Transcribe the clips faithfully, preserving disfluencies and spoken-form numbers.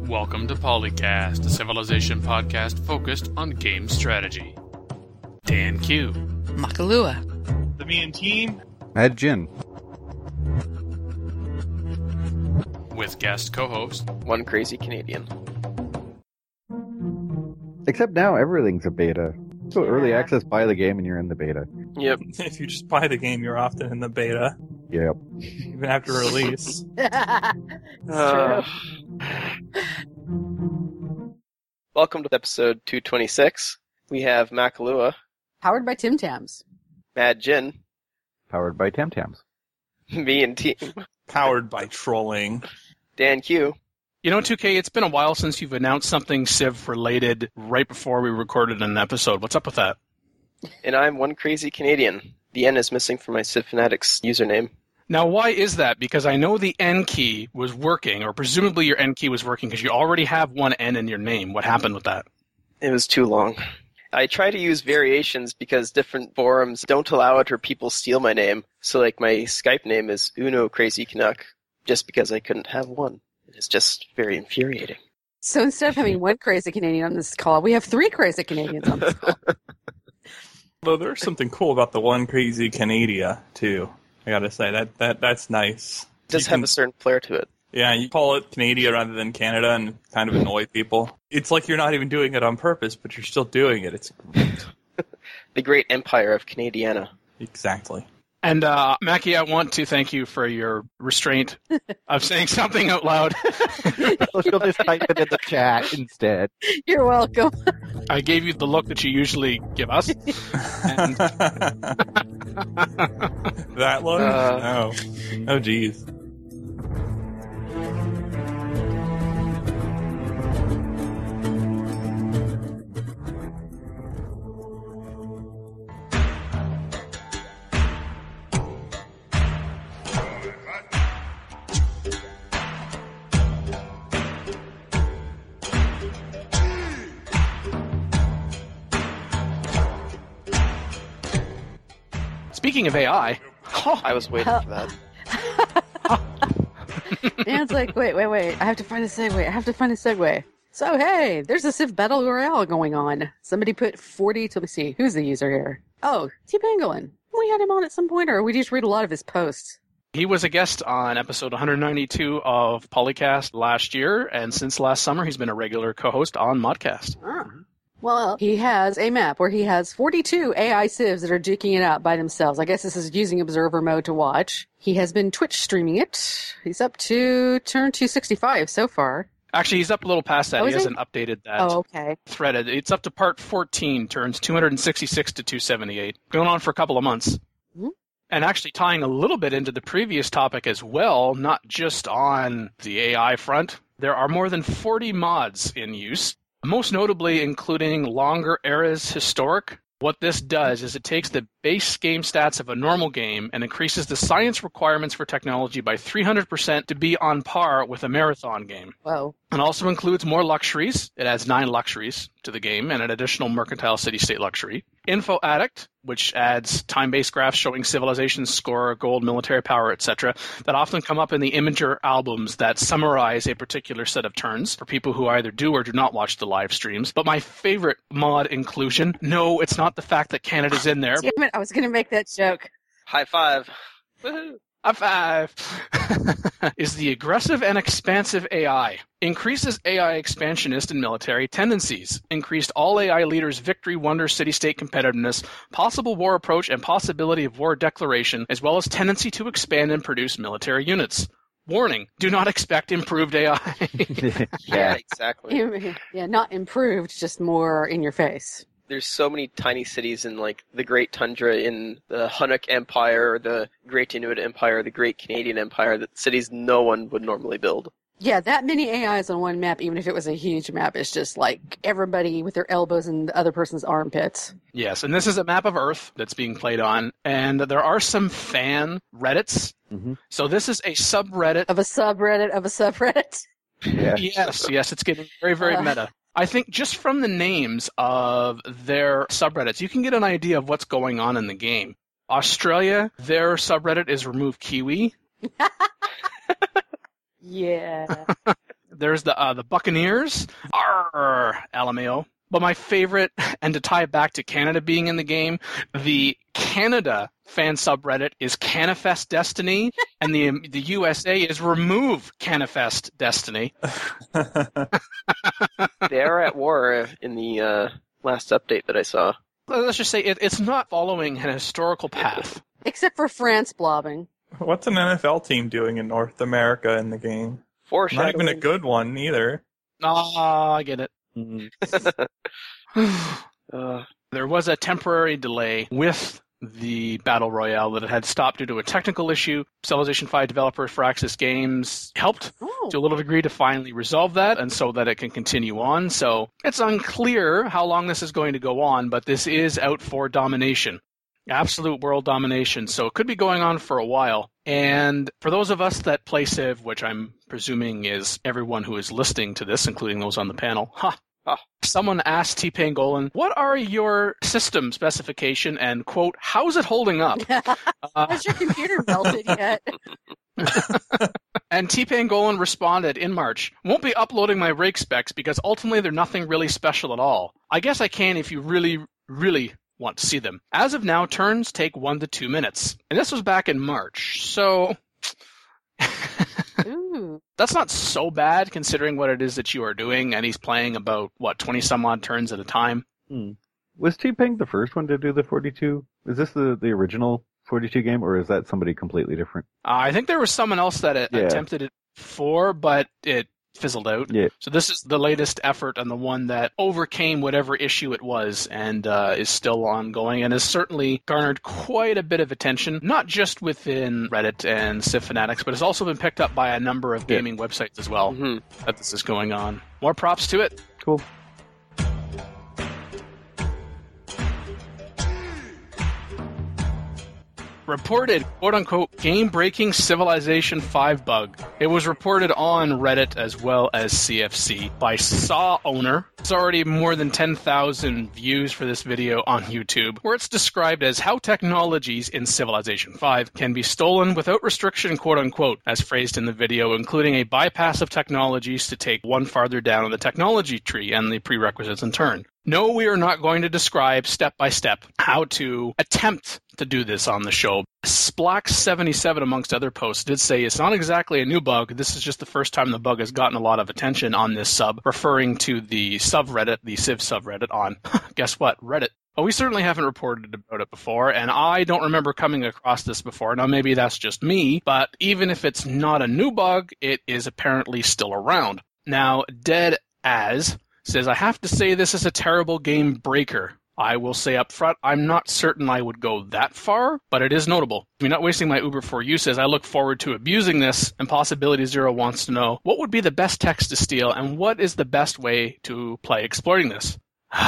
Welcome to Polycast, a Civilization podcast focused on game strategy. Dan Q. Makalua. The Me and Team. Mad Jin. With guest co-host, One Crazy Canadian. Except now everything's a beta. So Yeah. early access, buy the game and you're in the beta. Yep. If you just buy the game, you're often in the beta, Yep. even after release. Uh, welcome to episode two twenty-six. We have Makalua, Powered by Tim Tams. Mad Jin, Powered by Temtams. Me and Team, Powered by trolling. Dan Q. you know, two K, it's been a while since you've announced something Civ-related right before we recorded an episode. What's up with that? And I'm One Crazy Canadian. The N is missing from my Civ Fanatics username. Now, why is that? Because I know the N key was working, or presumably your N key was working, because you already have one N in your name. What happened with that? It was too long. I try to use variations because different forums don't allow it or people steal my name. So like my Skype name is Uno Crazy Canuck, just because I couldn't have one. It's just very infuriating. So instead of having one crazy Canadian on this call, we have three crazy Canadians on this call. Though there's something cool about the One Crazy Canada, too. I gotta say, that, that that's nice. It does You have can- a certain flair to it. Yeah, you call it Canada rather than Canada and kind of annoy people. It's like you're not even doing it on purpose, but you're still doing it. It's great. The great empire of Canadiana. Exactly. And, uh, Mackie, I want to thank you for your restraint of saying something out loud. She'll just type it in the chat instead. You're welcome. I gave you the look that you usually give us. And That look? Uh, no. Oh, geez. speaking of A I, I was waiting Well- for that. And it's like, wait, wait, wait. I have to find a segue. I have to find a segue. So, hey, there's a Civ Battle Royale going on. Somebody put forty, to, let me see, who's the user here? Oh, T. Pangolin. We had him on at some point, or we just read a lot of his posts. he was a guest on episode one ninety-two of Polycast last year, and since last summer, he's been a regular co-host on Modcast. Ah. Well, he has a map where he has forty-two A I civs that are duking it out by themselves. I guess this is using observer mode to watch. He has been Twitch streaming it. He's up to turn two sixty-five so far. Actually, he's up a little past that. Oh, he is he? hasn't updated that Oh, okay. thread. It's up to part fourteen, turns two sixty-six to two seventy-eight. Going on for a couple of months. Mhm. And actually tying a little bit into the previous topic as well, not just on the A I front, there are more than forty mods in use, most notably including Longer Eras Historic. What this does is it takes the base game stats of a normal game and increases the science requirements for technology by three hundred percent to be on par with a marathon game. Whoa. It also includes more luxuries. It adds nine luxuries to the game and an additional Mercantile City-State luxury. Info Addict, which adds time-based graphs showing civilization's score, gold, military power, et cetera, that often come up in the Imager albums that summarize a particular set of turns for people who either do or do not watch the live streams. But my favorite mod inclusion, no, it's not the fact that Canada's in there. Damn it, I was going to make that joke. High five. Woohoo. High five! Is the aggressive and expansive A I. Increases A I expansionist and military tendencies. Increased all A I leaders' victory, wonder, city-state competitiveness, possible war approach, and possibility of war declaration, as well as tendency to expand and produce military units. Warning, do not expect improved A I. Yeah, exactly. Yeah, not improved, just more in your face. There's so many tiny cities in like the Great Tundra, in the Hunnock Empire, or the Great Inuit Empire, the Great Canadian Empire, that cities no one would normally build. Yeah, that many A Is on one map, even if it was a huge map, is just like everybody with their elbows in the other person's armpits. Yes, and this is a map of Earth that's being played on, and there are some fan Reddits. Mm-hmm. So this is a subreddit. Of a subreddit of a subreddit. Yeah. Yes, yes, it's getting very, very Uh. meta. I think just from the names of their subreddits, you can get an idea of what's going on in the game. Australia, their subreddit is Remove Kiwi. Yeah. There's the uh, the Buccaneers. Arr, L M A O. But my favorite, and to tie it back to Canada being in the game, the Canada fan subreddit is Canifest Destiny, and the the U S A is Remove Canifest Destiny. They are at war in the uh, last update that I saw. Let's just say it, it's not following an historical path. Except for France blobbing. What's an N F L team doing in North America in the game? Not even a good one, either. Ah, I get it. uh, There was a temporary delay with the Battle Royale that it had stopped due to a technical issue. Civilization five developer Firaxis Games helped Oh. to a little degree to finally resolve that, and so that it can continue on. So it's unclear how long this is going to go on, but this is out for domination. Absolute world domination. So it could be going on for a while. And for those of us that play Civ, which I'm presuming is everyone who is listening to this, including those on the panel, ha, ha. Someone asked T-Pangolin, what are your system specification and, quote, how's it holding up? uh, Has your computer melted yet? And T-Pangolin responded in March, won't be uploading my rig specs because ultimately they're nothing really special at all. I guess I can if you really, really want to see them. As of now, turns take one to two minutes. And this was back in March, so Ooh. that's not so bad considering what it is that you are doing, and he's playing about, what, twenty-some-odd turns at a time. Hmm. Was T-Pang the first one to do the forty-two? Is this the, the original forty-two game, or is that somebody completely different? Uh, I think there was someone else that it Yeah. attempted it before, but it fizzled out. Yeah. So this is the latest effort and the one that overcame whatever issue it was and uh, is still ongoing and has certainly garnered quite a bit of attention, not just within Reddit and Civ Fanatics, but has also been picked up by a number of gaming yeah. websites as well mm-hmm. that this is going on. More props to it. Cool. Reported, quote-unquote, game-breaking Civilization five bug. It was reported on Reddit as well as C F C by Saw Owner. It's already more than ten thousand views for this video on YouTube, where it's described as how technologies in Civilization five can be stolen without restriction, quote-unquote, as phrased in the video, including a bypass of technologies to take one farther down on the technology tree and the prerequisites in turn. No, we are not going to describe step-by-step how to attempt to do this on the show. Splax seventy-seven, amongst other posts, did say it's not exactly a new bug. This is just the first time the bug has gotten a lot of attention on this sub, referring to the subreddit, the Civ subreddit on, guess what, Reddit. Well, we certainly haven't reported about it before, and I don't remember coming across this before. Now, maybe that's just me, but even if it's not a new bug, it is apparently still around. Now, Dead As says, I have to say this is a terrible game breaker. I will say up front, I'm not certain I would go that far, but it is notable. You're not wasting my Uber for you, says, I look forward to abusing this, and Possibility Zero wants to know, what would be the best text to steal, and what is the best way to play exploiting this?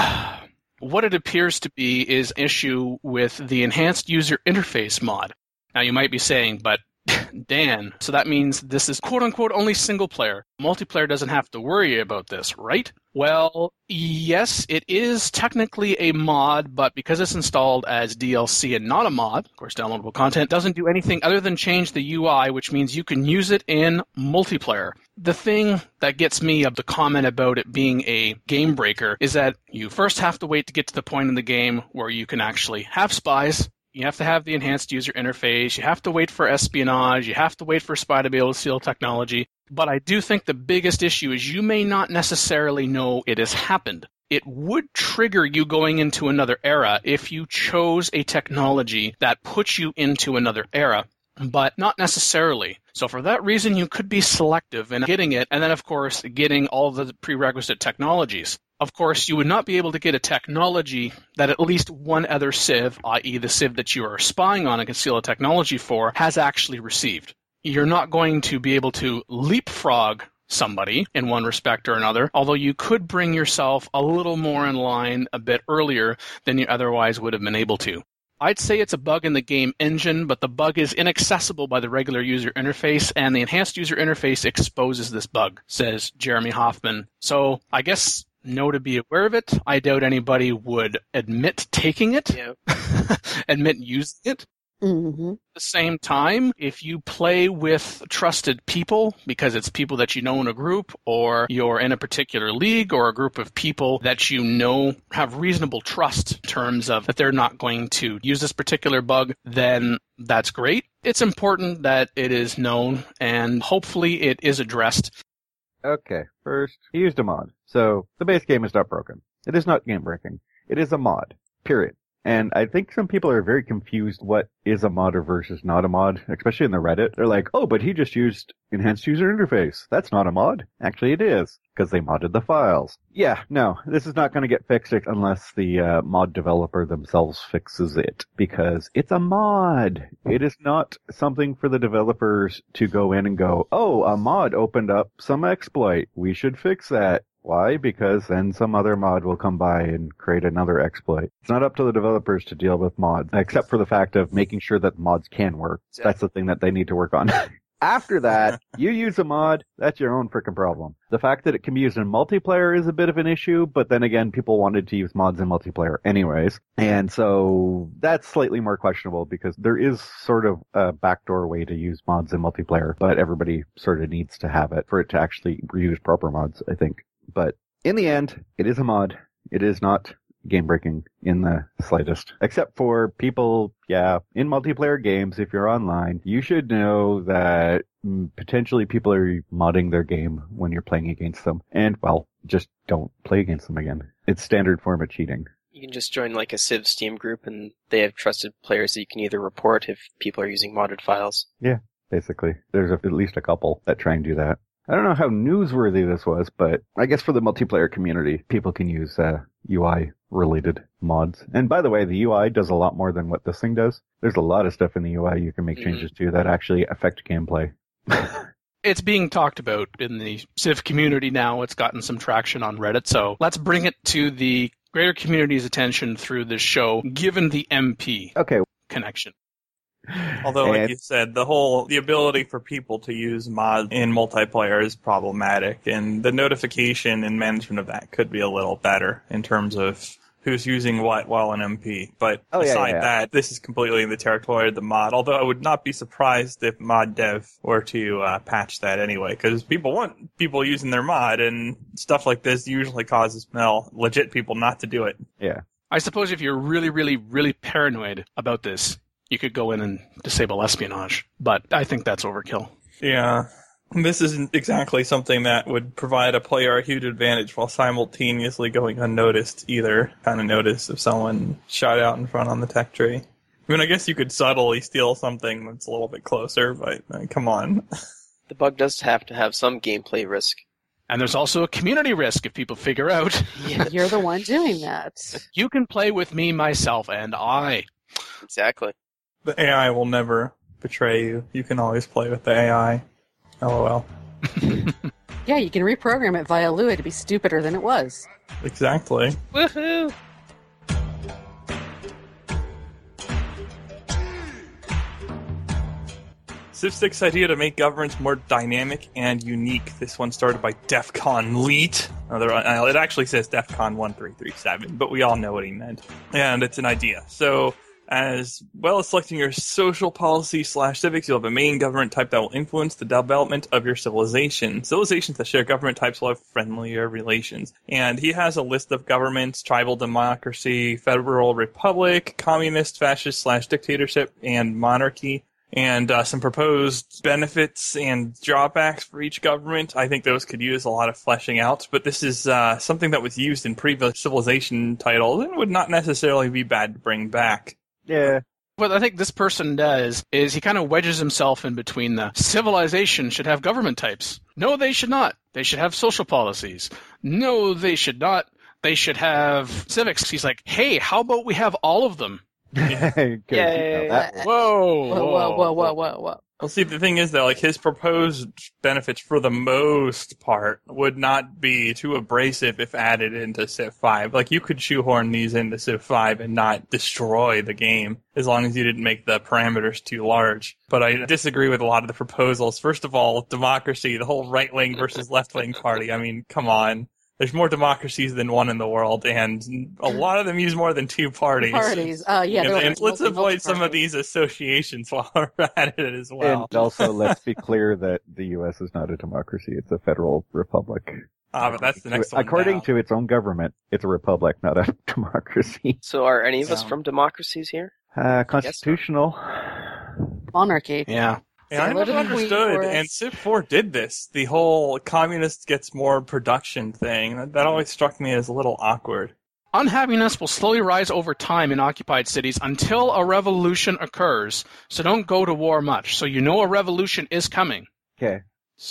What it appears to be is an issue with the Enhanced User Interface mod. Now, you might be saying, but Dan, so that means this is quote-unquote only single player. Multiplayer doesn't have to worry about this, right? Well, yes, it is technically a mod, but because it's installed as D L C and not a mod, of course, downloadable content, doesn't do anything other than change the U I, which means you can use it in multiplayer. The thing that gets me of the comment about it being a game breaker is that you first have to wait to get to the point in the game where you can actually have spies. You have to have the enhanced user interface. You have to wait for espionage. You have to wait for spy to be able to steal technology. But I do think the biggest issue is you may not necessarily know it has happened. It would trigger you going into another era if you chose a technology that puts you into another era, but not necessarily. So for that reason, you could be selective in getting it, and then, of course, getting all the prerequisite technologies. Of course, you would not be able to get a technology that at least one other Civ, that is the Civ that you are spying on and can steal a technology for, has actually received. You're not going to be able to leapfrog somebody in one respect or another, although you could bring yourself a little more in line a bit earlier than you otherwise would have been able to. I'd say it's a bug in the game engine, but the bug is inaccessible by the regular user interface, and the enhanced user interface exposes this bug, says Jeremy Hoffman. So I guess know to be aware of it. I doubt anybody would admit taking it, yeah. admit using it. Mm-hmm. At the same time, if you play with trusted people, because it's people that you know in a group, or you're in a particular league, or a group of people that you know have reasonable trust in terms of that they're not going to use this particular bug, then that's great. It's important that it is known, and hopefully it is addressed. Okay, first, he used a mod. So, the base game is not broken. It is not game-breaking. It is a mod. Period. And I think some people are very confused what is a mod versus not a mod, especially in the Reddit. They're like, oh, but he just used enhanced user interface. That's not a mod. Actually, it is, because they modded the files. Yeah, no, this is not going to get fixed unless the uh, mod developer themselves fixes it, because it's a mod. It is not something for the developers to go in and go, oh, a mod opened up some exploit. We should fix that. Why? Because then some other mod will come by and create another exploit. It's not up to the developers to deal with mods, except for the fact of making sure that mods can work. That's the thing that they need to work on. After that, you use a mod, that's your own frickin' problem. The fact that it can be used in multiplayer is a bit of an issue, but then again, people wanted to use mods in multiplayer anyways. And so that's slightly more questionable because there is sort of a backdoor way to use mods in multiplayer, but everybody sort of needs to have it for it to actually use proper mods, I think. But in the end, it is a mod. It is not game-breaking in the slightest. Except for people, yeah, in multiplayer games, if you're online, you should know that potentially people are modding their game when you're playing against them. And, well, just don't play against them again. It's standard form of cheating. You can just join like a Civ Steam group and they have trusted players that you can either report if people are using modded files. Yeah, basically. There's a, at least a couple that try and do that. I don't know how newsworthy this was, but I guess for the multiplayer community, people can use uh, U I-related mods. And by the way, the U I does a lot more than what this thing does. There's a lot of stuff in the U I you can make mm-hmm. changes to that actually affect gameplay. It's being talked about in the Civ community now. It's gotten some traction on Reddit, so let's bring it to the greater community's attention through this show, given the M P okay. connection. Although, like and, you said, the whole the ability for people to use mods in multiplayer is problematic, and the notification and management of that could be a little better in terms of who's using what while an M P. But oh, aside yeah, yeah. that, this is completely in the territory of the mod. Although I would not be surprised if mod dev were to uh, patch that anyway, because people want people using their mod, and stuff like this usually causes well, legit people not to do it. Yeah. I suppose if you're really, really, really paranoid about this, you could go in and disable espionage, but I think that's overkill. Yeah. This isn't exactly something that would provide a player a huge advantage while simultaneously going unnoticed either. Kind of notice if someone shot out in front on the tech tree. I mean, I guess you could subtly steal something that's a little bit closer, but uh, come on. The bug does have to have some gameplay risk. And there's also a community risk if people figure out. Yeah. You're the one doing that. You can play with me, myself, and I. Exactly. The A I will never betray you. You can always play with the A I. LOL. Yeah, you can reprogram it via Lua to be stupider than it was. Exactly. Woohoo! Civ six idea to make governments more dynamic and unique. This one started by DEFCON Leet. Another, uh, it actually says DEFCON one three three seven, but we all know what he meant. And it's an idea. So, as well as selecting your social policy slash civics, you'll have a main government type that will influence the development of your civilization. Civilizations that share government types will have friendlier relations. And he has a list of governments: tribal democracy, federal republic, communist, fascist slash dictatorship, and monarchy. And uh, some proposed benefits and drawbacks for each government. I think those could use a lot of fleshing out, but this is uh, something that was used in previous civilization titles and would not necessarily be bad to bring back. Yeah. What I think this person does is he kind of wedges himself in between the civilization should have government types. No, they should not. They should have social policies. No, they should not. They should have civics. He's like, hey, how about we have all of them? Yeah. Yeah. Whoa, Whoa, whoa, whoa, whoa, whoa, whoa. Well, see, the thing is that, like, his proposed benefits, for the most part, would not be too abrasive if added into Civ five. Like, you could shoehorn these into Civ five and not destroy the game, as long as you didn't make the parameters too large. But I disagree with a lot of the proposals. First of all, democracy, the whole right-wing versus left-wing party. I mean, come on. there's more democracies than one in the world, and a lot of them use more than two parties. Parties. Uh, yeah. And, they're and let's multi- avoid some of multi-party. these associations while we're at it as well. And also, let's be clear that the U S is not a democracy. It's a federal republic. Ah, but that's the next one. According down. to its own government, it's a republic, not a democracy. So are any of us Yeah. from democracies here? Uh, constitutional. Monarchy. Yeah. And I So never what did we understood, for and us? Civ four did this, the whole communist gets more production thing. That, that always struck me as a little awkward. Unhappiness will slowly rise over time in occupied cities until a revolution occurs. So don't go to war much. So you know a revolution is coming. Okay.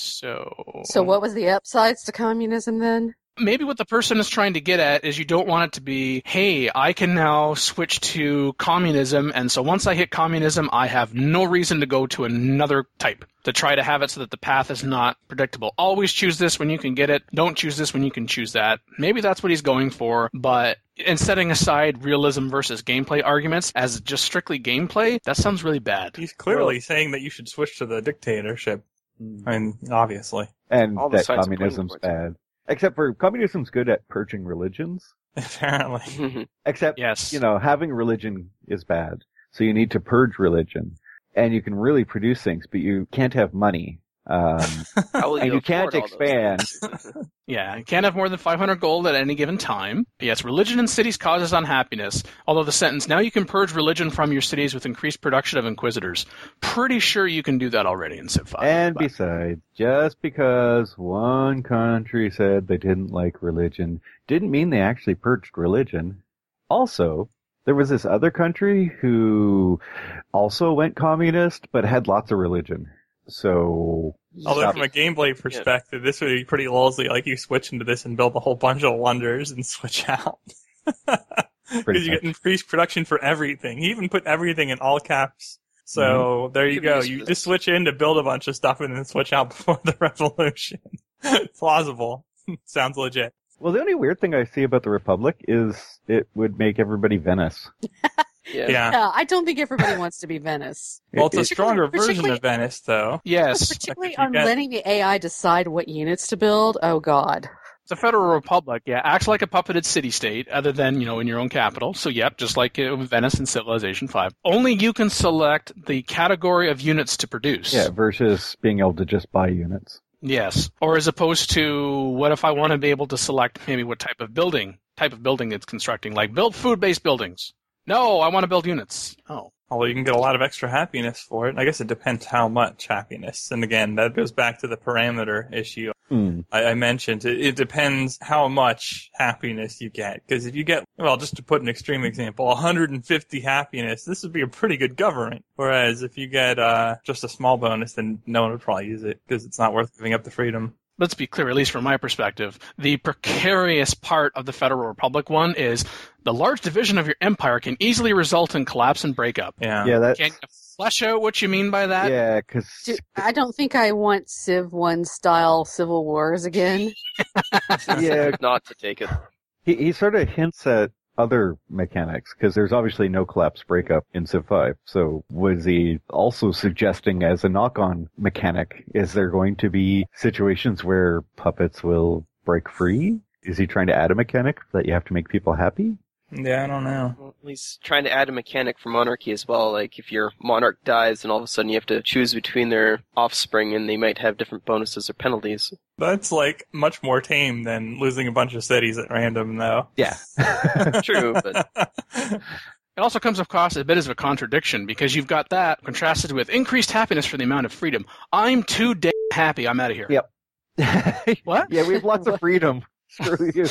So. So what was the upsides to communism then? Maybe what the person is trying to get at is you don't want it to be, hey, I can now switch to communism, and so once I hit communism, I have no reason to go to another type to try to have it so that the path is not predictable. Always choose this when you can get it. Don't choose this when you can choose that. Maybe that's what he's going for, but in setting aside realism versus gameplay arguments as just strictly gameplay, that sounds really bad. He's clearly saying that you should switch to the dictatorship. I mean, obviously. And All the that sides are pointing communism's towards it. bad. Except for communism's good at purging religions. Apparently. Except, Yes. you know, having religion is bad. So you need to purge religion. And you can really produce things, but you can't have money. Um, How will and you can't afford all expand. those? Yeah, you can't have more than five hundred gold at any given time. Yes, religion in cities causes unhappiness, although the sentence, now you can purge religion from your cities with increased production of inquisitors. Pretty sure you can do that already in Civ five. And but- besides, just because one country said they didn't like religion, didn't mean they actually purged religion. Also, there was this other country who also went communist, but had lots of religion. So, Although stop- from a gameplay perspective, this would be pretty lousy. Like you switch into this and build a whole bunch of wonders and switch out. Because you much. get increased production for everything. He even put everything in all caps. So there you Could be go. used You for just this. switch in to build a bunch of stuff and then switch out before the revolution. Plausible. Sounds legit. well, the only weird thing I see about the Republic is it would make everybody Venice. Yeah. Yeah. Yeah, I don't think everybody wants to be Venice. Well, it's a It- stronger version particularly- of Venice, though. Yes, Particularly if you on get- letting the A I decide what units to build. Oh, God. the Federal Republic, yeah, acts like a puppeted city-state, other than, you know, in your own capital. So, yep, just like uh, Venice in Civilization five. Only you can select the category of units to produce. Yeah, versus being able to just buy units. Yes. Or as opposed to, what if I want to be able to select maybe what type of building, type of building it's constructing, like build food-based buildings. No, I want to build units. Oh. Although you can get a lot of extra happiness for it. I guess it depends how much happiness. And again, that goes back to the parameter issue Hmm. I, I mentioned. It, it depends how much happiness you get. Because if you get, well, just to put an extreme example, one hundred fifty happiness, this would be a pretty good government. Whereas if you get uh, just a small bonus, then no one would probably use it because it's not worth giving up the freedom. Let's be clear, at least from my perspective, the precarious part of the Federal Republic one is the large division of your empire can easily result in collapse and breakup. Yeah. Yeah, that's, Can you flesh out what you mean by that? yeah, cause, Dude, I don't think I want Civ one style civil wars again. yeah, Not to take it. he, he sort of hints at other mechanics, because there's obviously no collapse breakup in Civ five. So was he also suggesting as a knock-on mechanic, is there going to be situations where puppets will break free? Is he trying to add a mechanic that you have to make people happy? Yeah, I don't know. Well, he's trying to add a mechanic for monarchy as well. Like if your monarch dies, and all of a sudden you have to choose between their offspring, and they might have different bonuses or penalties. That's like much more tame than losing a bunch of cities at random, though. Yeah. True, but It also comes across a bit as a contradiction because you've got that contrasted with increased happiness for the amount of freedom. I'm too damn happy. I'm out of here. Yep. What? Yeah, we have lots of freedom. Screw you.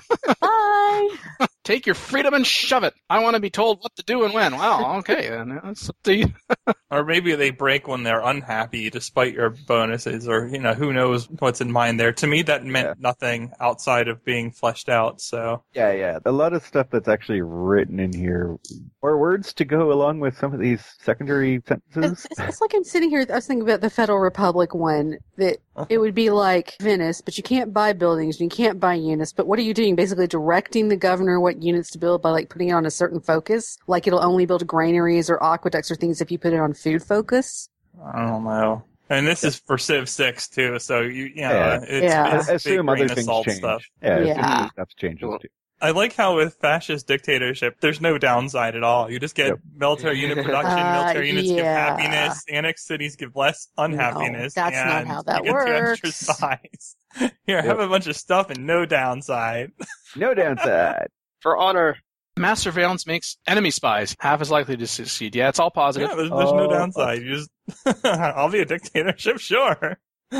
Bye! Take your freedom and shove it. I want to be told what to do and when. Well, okay, then that's up to you. Or maybe they break when they're unhappy despite your bonuses, or, you know, who knows what's in mind there. To me, that meant Yeah. nothing outside of being fleshed out, so. Yeah, yeah. A lot of stuff that's actually written in here. Or words to go along with some of these secondary sentences. It's, it's like I'm sitting here, I was thinking about the Federal Republic one, that it would be like Venice, but you can't buy buildings, and you can't buy units, but what are you doing? Basically directing the governor what units to build by like putting it on a certain focus? Like it'll only build granaries or aqueducts or things if you put it on food focus? I don't know. And this is for Civ six too, so you, you know, Yeah. it's, Yeah. it's I assume big other grain of things salt change. stuff. Yeah, Yeah. assume stuff changes too. I like how with fascist dictatorship, there's no downside at all. You just get Yep. military unit production, Uh, military units give yeah. happiness, annexed cities give less unhappiness. that's not and how that you get two extra works. sides. Here, have Yep. a bunch of stuff and no downside. No downside. For honor. Mass surveillance makes enemy spies half as likely to succeed. Yeah, it's all positive. Yeah, there's, there's no Oh, downside. You just, I'll be a dictatorship, sure.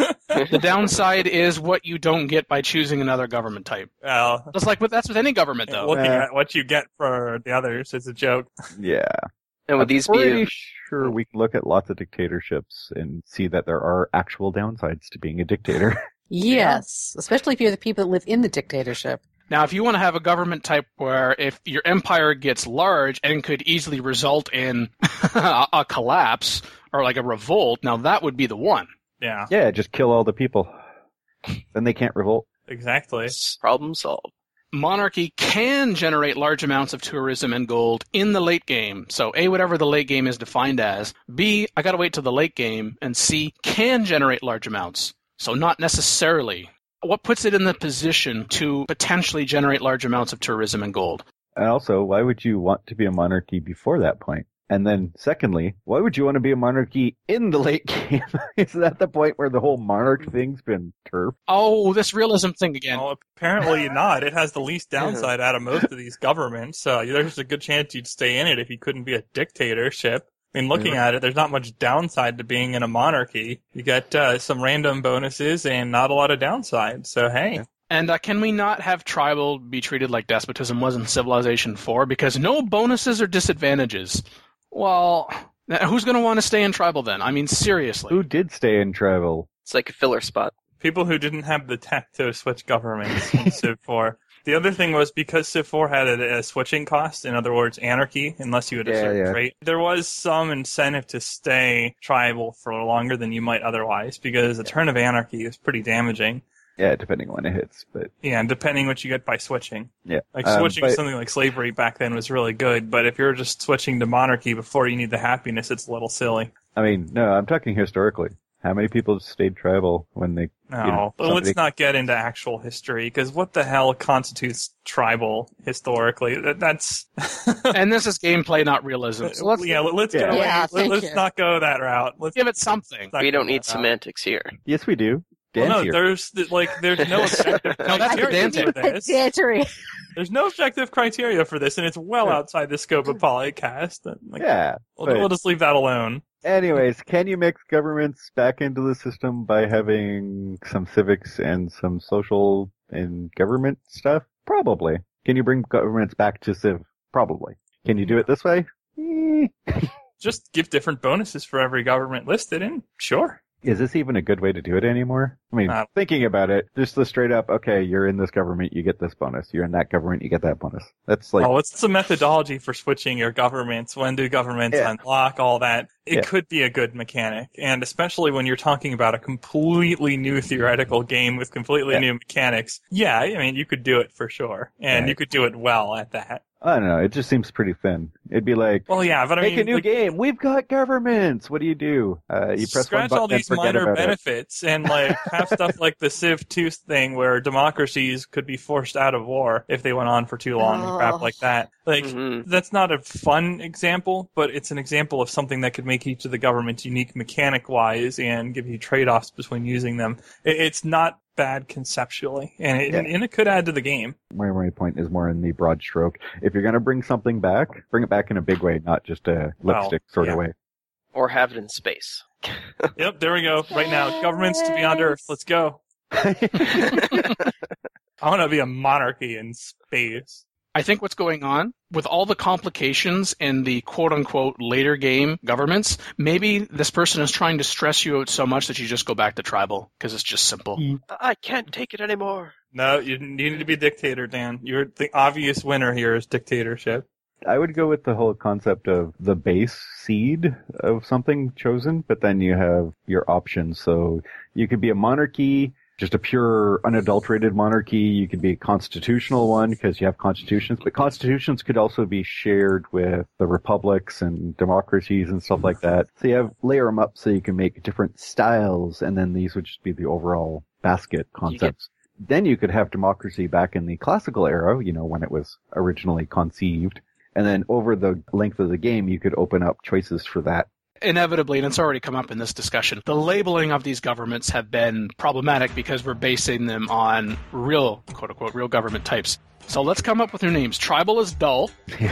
The downside is what you don't get by choosing another government type. Well, Just like with, that's with any government, though. looking Uh, at what you get for the others, it's a joke. Yeah. And would I'm these pretty be sure we can look at lots of dictatorships and see that there are actual downsides to being a dictator. Yes, especially if you're the people that live in the dictatorship. Now, if you want to have a government type where if your empire gets large and could easily result in a, a collapse or like a revolt, now that would be the one. Yeah, Yeah, just kill all the people. Then they can't revolt. exactly. problem solved? Monarchy can generate large amounts of tourism and gold in the late game. So A, whatever the late game is defined as. B, I gotta wait till the late game. And C, can generate large amounts. So not necessarily. What puts it in the position to potentially generate large amounts of tourism and gold? And also, why would you want to be a monarchy before that point? And then, secondly, why would you want to be a monarchy in the late game? Is that the point where the whole monarch thing's been turfed? Oh, this realism thing again. Well, apparently not. It has the least downside out of most of these governments. So there's a good chance you'd stay in it if you couldn't be a dictatorship. I mean, looking at it, there's not much downside to being in a monarchy. You get uh, some random bonuses and not a lot of downside. So, hey. And uh, can we not have tribal be treated like despotism was in Civilization four? Because no bonuses or disadvantages. Well, who's going to want to stay in tribal then? I mean, seriously. Who did stay in tribal? It's like a filler spot. People who didn't have the tech to switch governments in Civ four. The other thing was because Civ four had a, a switching cost, in other words, anarchy, unless you had a Yeah, certain yeah. trait, there was some incentive to stay tribal for longer than you might otherwise, because a turn of anarchy is pretty damaging. Yeah, depending on when it hits, but Yeah, and depending what you get by switching. yeah. Like Um, switching but- to something like slavery back then was really good, but if you're just switching to monarchy before you need the happiness, it's a little silly. I mean, no, I'm talking historically. How many people stayed tribal when they, No, you know, but somebody- let's not get into actual history, because what the hell constitutes tribal historically? That, that's And this is gameplay, not realism. So let's yeah. let- Let's get Yeah. away. Yeah, let, thank let's you. not go that route. Let's give it something. not We go don't need that route. semantics here. Yes, we do. Well, Dan's no, here. there's th- like there's no objective No, that's criteria Dante. for this. Dictatorship. There's no objective criteria for this, and it's well Yeah. outside the scope of Polycast. Like, Yeah. we'll, but- we'll just leave that alone. Anyways, can you mix governments back into the system by having some civics and some social and government stuff? Probably. Can you bring governments back to Civ? Probably. Can you do it this way? Eh. Just give different bonuses for every government listed in. Sure. Is this even a good way to do it anymore? I mean, Uh, thinking about it, just the straight up, okay, you're in this government, you get this bonus. You're in that government, you get that bonus. That's like, oh, what's the methodology for switching your governments? When do governments Yeah. unlock all that? It Yeah. could be a good mechanic, and especially when you're talking about a completely new theoretical game with completely Yeah. new mechanics. Yeah, I mean, you could do it for sure, and Right. you could do it well at that. I don't know, it just seems pretty thin. It'd be like, Well, yeah, but I make mean, a new like, game, we've got governments! What do you do? Uh, you press one scratch button all and these forget minor about it. benefits and like have stuff like the Civ two thing where democracies could be forced out of war if they went on for too long and crap Oh. like that. Like Mhm. that's not a fun example, but it's an example of something that could make each of the governments unique mechanic wise and give you trade-offs between using them. It, it's not bad conceptually, and it, Yeah. and it could add to the game. My, my point is more in the broad stroke. If you're gonna bring something back, bring it back in a big way, not just a Well, lipstick sort yeah. of way. Or have it in space. Yep, there we go. Right now, governments to beyond Earth. Let's go. I want to be a monarchy in space. I think what's going on with all the complications in the quote-unquote later game governments, maybe this person is trying to stress you out so much that you just go back to tribal because it's just simple. I can't take it anymore. No, you, you need to be dictator, Dan. You're the obvious winner here is dictatorship. I would go with the whole concept of the base seed of something chosen, but then you have your options. So you could be a monarchy, just a pure unadulterated monarchy. You could be a constitutional one because you have constitutions, but constitutions could also be shared with the republics and democracies and stuff like that. So you have layer them up so you can make different styles, and then these would just be the overall basket concepts. Then you could have democracy back in the classical era, you know, when it was originally conceived. And then over the length of the game, you could open up choices for that. Inevitably, and it's already come up in this discussion, the labeling of these governments have been problematic because we're basing them on real, quote-unquote, real government types. So let's come up with new names. Tribal is dull.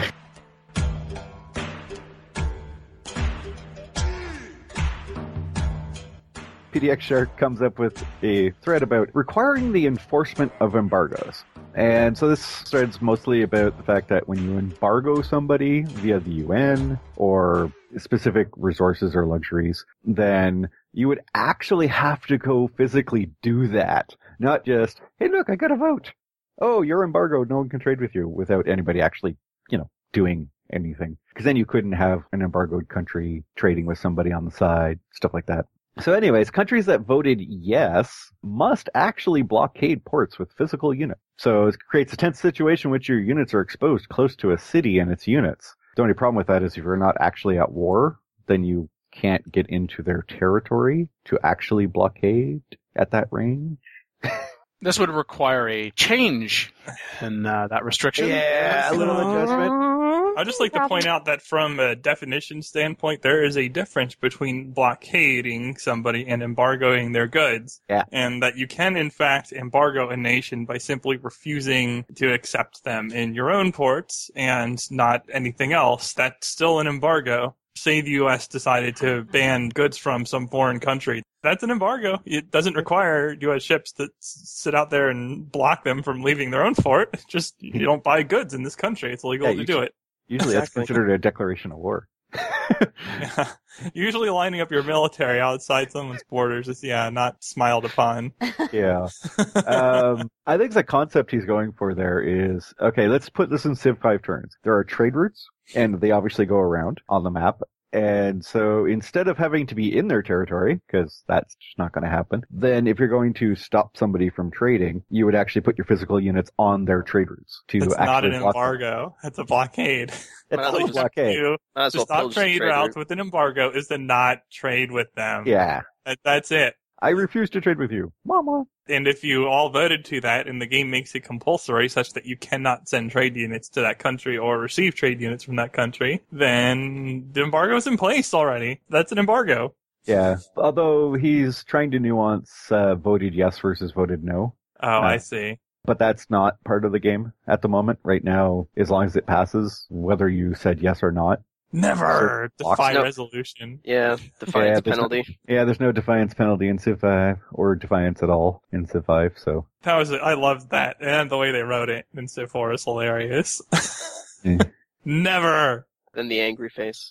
P D X Shark comes up with a thread about requiring the enforcement of embargoes. And so this thread's mostly about the fact that when you embargo somebody via the U N or specific resources or luxuries, then you would actually have to go physically do that. Not just, hey, look, I got a vote. Oh, you're embargoed. No one can trade with you without anybody actually, you know, doing anything. Because then you couldn't have an embargoed country trading with somebody on the side, stuff like that. So anyways, countries that voted yes must actually blockade ports with physical units. So it creates a tense situation in which your units are exposed close to a city and its units. The only problem with that is if you're not actually at war, then you can't get into their territory to actually blockade at that range. This would require a change in uh, that restriction. Yeah, a little adjustment. I'd just like to point out that from a definition standpoint, there is a difference between blockading somebody and embargoing their goods. Yeah. And that you can, in fact, embargo a nation by simply refusing to accept them in your own ports and not anything else. That's still an embargo. Say the U S decided to ban goods from some foreign country. That's an embargo. It doesn't require U S ships to sit out there and block them from leaving their own port. Just, you don't buy goods in this country. It's illegal Yeah, to do it. Usually that's considered a declaration of war. Yeah. Usually lining up your military outside someone's borders is, yeah, not smiled upon. Yeah. Um, I think the concept he's going for there is, okay, let's put this in Civ five terms. There are trade routes, and they obviously go around on the map. And so instead of having to be in their territory, because that's just not going to happen, then if you're going to stop somebody from trading, you would actually put your physical units on their trade routes to It's actually not an block them. embargo. It's a blockade. It's Well, not a just blockade. You Might as to well stop pillage the trade trade routes route. with an embargo is to not trade with them. Yeah. That, that's it. I refuse to trade with you. Mama. And if you all voted to that and the game makes it compulsory such that you cannot send trade units to that country or receive trade units from that country, then the embargo is in place already. That's an embargo. Yeah. Although he's trying to nuance uh, voted yes versus voted no. Oh, Uh, I see. But that's not part of the game at the moment. Right now, as long as it passes, whether you said yes or not. Never so- defy Nope. resolution. Yeah, Yeah, defiance there's no- penalty. Yeah, there's no defiance penalty in Civ five, or defiance at all in Civ five, so. That was I loved that, and the way they wrote it in Civ four is hilarious. Yeah. Never. Then the angry face.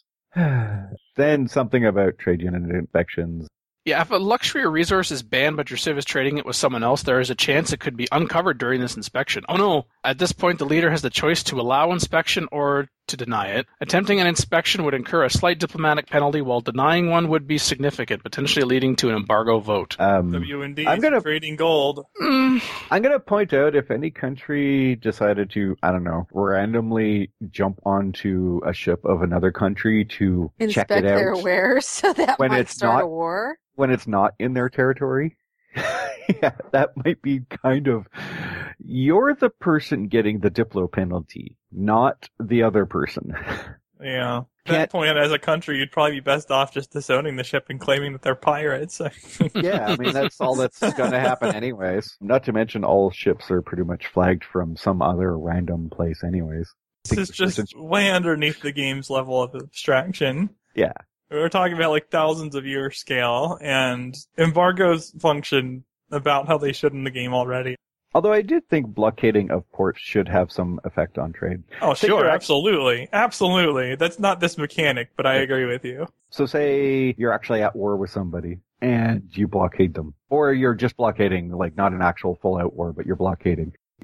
Then something about trade unit inspections. Yeah, if a luxury or resource is banned but your civ is trading it with someone else, there is a chance it could be uncovered during this inspection. Oh no! At this point, the leader has the choice to allow inspection or to deny it. Attempting an inspection would incur a slight diplomatic penalty, while denying one would be significant, potentially leading to an embargo vote. Um, W and D I'm gonna- trading gold. Mm, I'm gonna point out if any country decided to, I don't know, randomly jump onto a ship of another country to Inspect check it out their wares, so that when might it's start not- a war. when it's not in their territory. Yeah, that might be kind of, you're the person getting the diplo penalty, not the other person. Yeah. At Can't- that point, as a country, you'd probably be best off just disowning the ship and claiming that they're pirates. Yeah, I mean, that's all that's going to happen anyways. Not to mention all ships are pretty much flagged from some other random place anyways. This is just way underneath the game's level of abstraction. Yeah. We're talking about like thousands of year scale, and embargoes function about how they should in the game already. Although I did think blockading of ports should have some effect on trade. Oh, Think sure, you're- absolutely. Absolutely. That's not this mechanic, but I agree with you. So say you're actually at war with somebody and you blockade them. Or you're just blockading, like not an actual full out war, but you're blockading.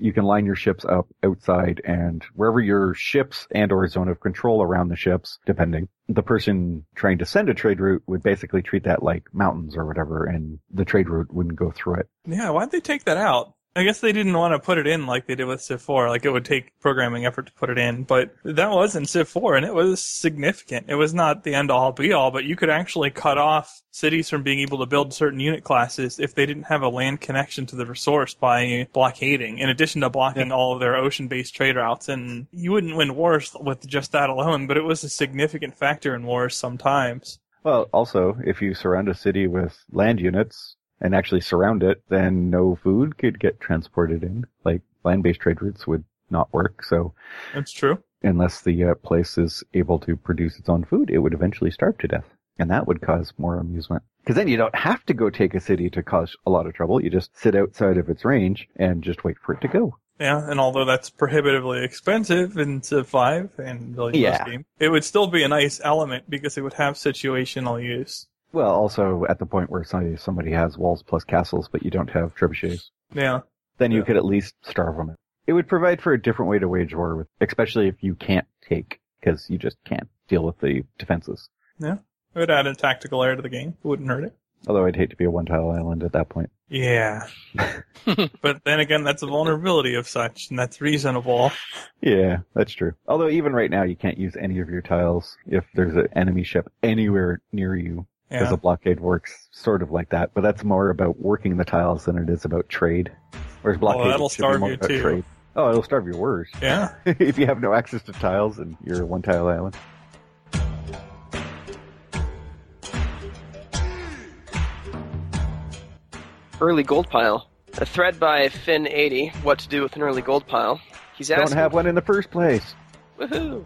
you can line your ships up outside, and wherever your ships and or zone of control around the ships, depending, the person trying to send a trade route would basically treat that like mountains or whatever, and the trade route wouldn't go through it. Yeah, why'd they take that out? I guess they didn't want to put it in like they did with Civ four. Like, it would take programming effort to put it in. But that was in Civ four, and it was significant. It was not the end-all, be-all, but you could actually cut off cities from being able to build certain unit classes if they didn't have a land connection to the resource by blockading, in addition to blocking yeah. all of their ocean-based trade routes. And you wouldn't win wars with just that alone, but it was a significant factor in wars sometimes. Well, also, if you surround a city with land units and actually surround it, then no food could get transported in. Like, land-based trade routes would not work, so... That's true. Unless the uh, place is able to produce its own food, it would eventually starve to death. And that would cause more amusement. Because then you don't have to go take a city to cause a lot of trouble. You just sit outside of its range and just wait for it to go. Yeah, and although that's prohibitively expensive in Civ five and really yeah. most game, it would still be a nice element because it would have situational use. Well, also at the point where somebody, somebody has walls plus castles, but you don't have trebuchets. Yeah. Then you yeah. could at least starve them. It would provide for a different way to wage war, with, especially if you can't take, because you just can't deal with the defenses. Yeah. It would add a tactical layer to the game. It wouldn't hurt it. Although I'd hate to be a one-tile island at that point. Yeah. But then again, that's a vulnerability of such, and that's reasonable. Yeah, that's true. Although even right now, you can't use any of your tiles if there's an enemy ship anywhere near you. Because Yeah. a blockade works sort of like that, but that's more about working the tiles than it is about trade. Whereas blockade Oh, that'll should be starve more you about too. trade. Oh, it'll starve you worse. Yeah. If you have no access to tiles and you're a one-tile island. Early gold pile. A thread by Finn eighty, what to do with an early gold pile. He's asking... Don't have one in the first place. Woohoo!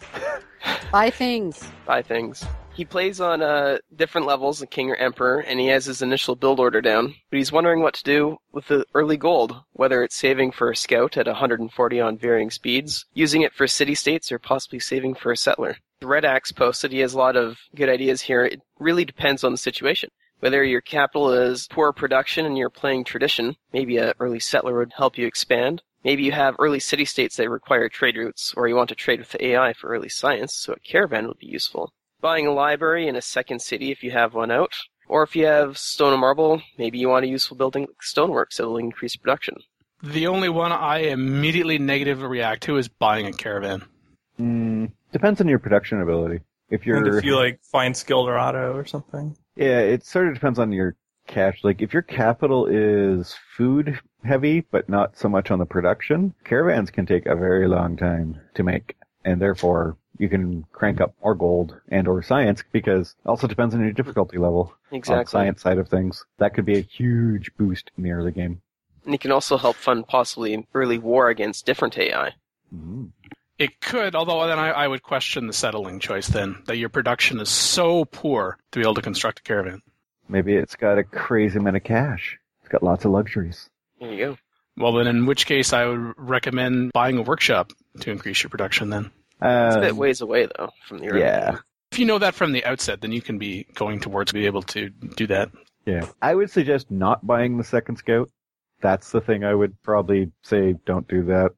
Buy things. Buy things. He plays on uh, different levels, the King or Emperor, and he has his initial build order down. But he's wondering what to do with the early gold, whether it's saving for a scout at one hundred forty on varying speeds, using it for city-states, or possibly saving for a settler. The Red Axe posted he has a lot of good ideas here. It really depends on the situation. Whether your capital is poor production and you're playing tradition, maybe an early settler would help you expand. Maybe you have early city-states that require trade routes, or you want to trade with the A I for early science, so a caravan would be useful. Buying a library in a second city if you have one out, or if you have stone and marble, maybe you want a useful building like stoneworks that will increase production. The only one I immediately negatively react to is buying a caravan. Mm, depends on your production ability. If you're, And if you, like, find skilled or auto or something. Yeah, it sort of depends on your cash. Like, if your capital is food heavy, but not so much on the production, caravans can take a very long time to make, and therefore you can crank up more gold and or science, because it also depends on your difficulty level. Exactly. On the science side of things. That could be a huge boost in the early game. And it can also help fund possibly early war against different A I. Mm-hmm. It could, although then I, I would question the settling choice then, that your production is so poor to be able to construct a caravan. Maybe it's got a crazy amount of cash. It's got lots of luxuries. There you go. Well, then in which case I would recommend buying a workshop to increase your production then. It's a Uh, bit ways away, though, from the early yeah. game. If you know that from the outset, then you can be going towards be able to do that. Yeah. I would suggest not buying the second scout. That's the thing I would probably say don't do that.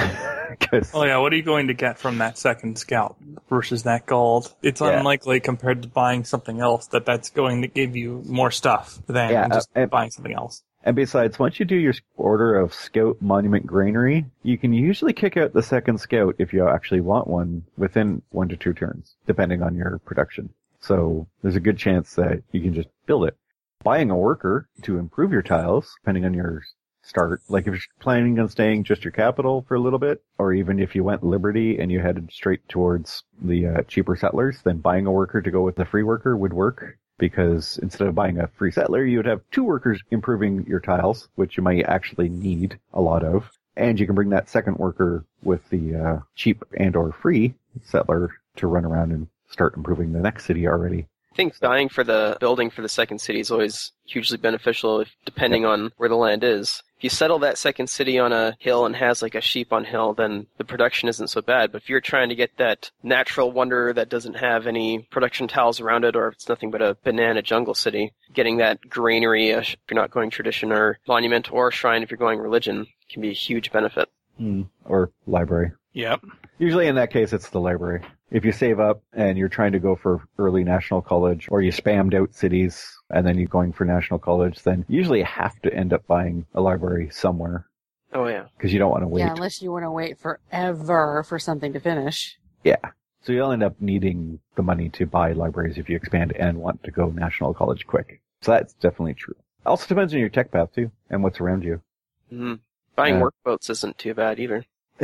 'Cause, Oh yeah, what are you going to get from that second scout versus that gold? It's Yeah. unlikely compared to buying something else that that's going to give you more stuff than Yeah, just uh, uh, buying something else. and besides, once you do your order of Scout Monument Granary, you can usually kick out the second scout if you actually want one within one to two turns, depending on your production. So there's a good chance that you can just build it. Buying a worker to improve your tiles, depending on your start, like if you're planning on staying just your capital for a little bit, or even if you went Liberty and you headed straight towards the uh, cheaper settlers, then buying a worker to go with the free worker would work, because instead of buying a free settler, you would have two workers improving your tiles, which you might actually need a lot of, and you can bring that second worker with the uh, cheap and or free settler to run around and start improving the next city already. think dying for the building for the second city is always hugely beneficial, if, depending Yep. on where the land is. If you settle that second city on a hill and has like a sheep on hill, then the production isn't so bad. But if you're trying to get that natural wonder that doesn't have any production tiles around it, or if it's nothing but a banana jungle city, getting that granary, uh, if you're not going tradition, or monument, or shrine if you're going religion, can be a huge benefit. Hmm. Or library. Yep. Usually in that case, it's the library. If you save up and you're trying to go for early national college, or you spammed out cities and then you're going for national college, then you usually have to end up buying a library somewhere Oh yeah. because you don't want to wait. Yeah, unless you want to wait forever for something to finish. Yeah. So you'll end up needing the money to buy libraries if you expand and want to go national college quick. So that's definitely true. Also depends on your tech path too and what's around you. Mm-hmm. Buying Uh, workboats isn't too bad either.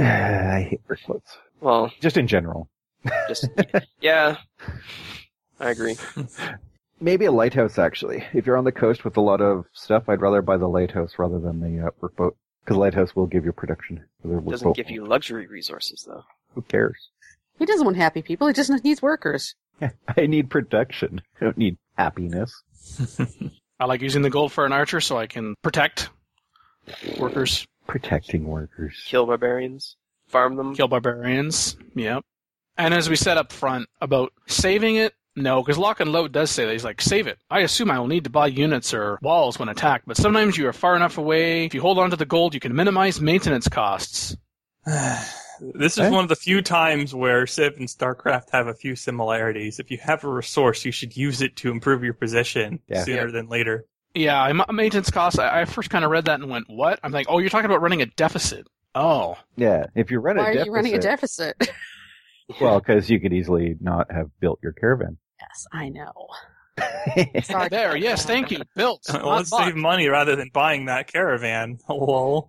I hate workboats. Well, Just in general. just yeah, I agree. Maybe a lighthouse, actually. If you're on the coast with a lot of stuff, I'd rather buy the lighthouse rather than the uh, workboat. Because lighthouse will give you production. The It doesn't workboat give you luxury resources though. Who cares? He doesn't want happy people. He just needs workers. I need production. I don't need happiness. I like using the gold for an archer so I can protect workers, Protecting workers. Kill barbarians, farm them. kill barbarians. Yep. And as we said up front about saving it, no, because Lock and Load does say that. He's like, save it. I assume I will need to buy units or walls when attacked, but sometimes you are far enough away. If you hold on to the gold, you can minimize maintenance costs. This is Eh? one of the few times where Civ and StarCraft have a few similarities. If you have a resource, you should use it to improve your position Yeah. sooner Yeah. than later. Yeah, I- maintenance costs, I, I first kind of read that and went, what? I'm like, oh, you're talking about running a deficit. Oh. Yeah, if you run a Why are deficit, you running a deficit? well, because you could easily not have built your caravan. Yes, I know. Sorry. There, yes, thank you. Built. Well, not let's bought. save money rather than buying that caravan. Lol.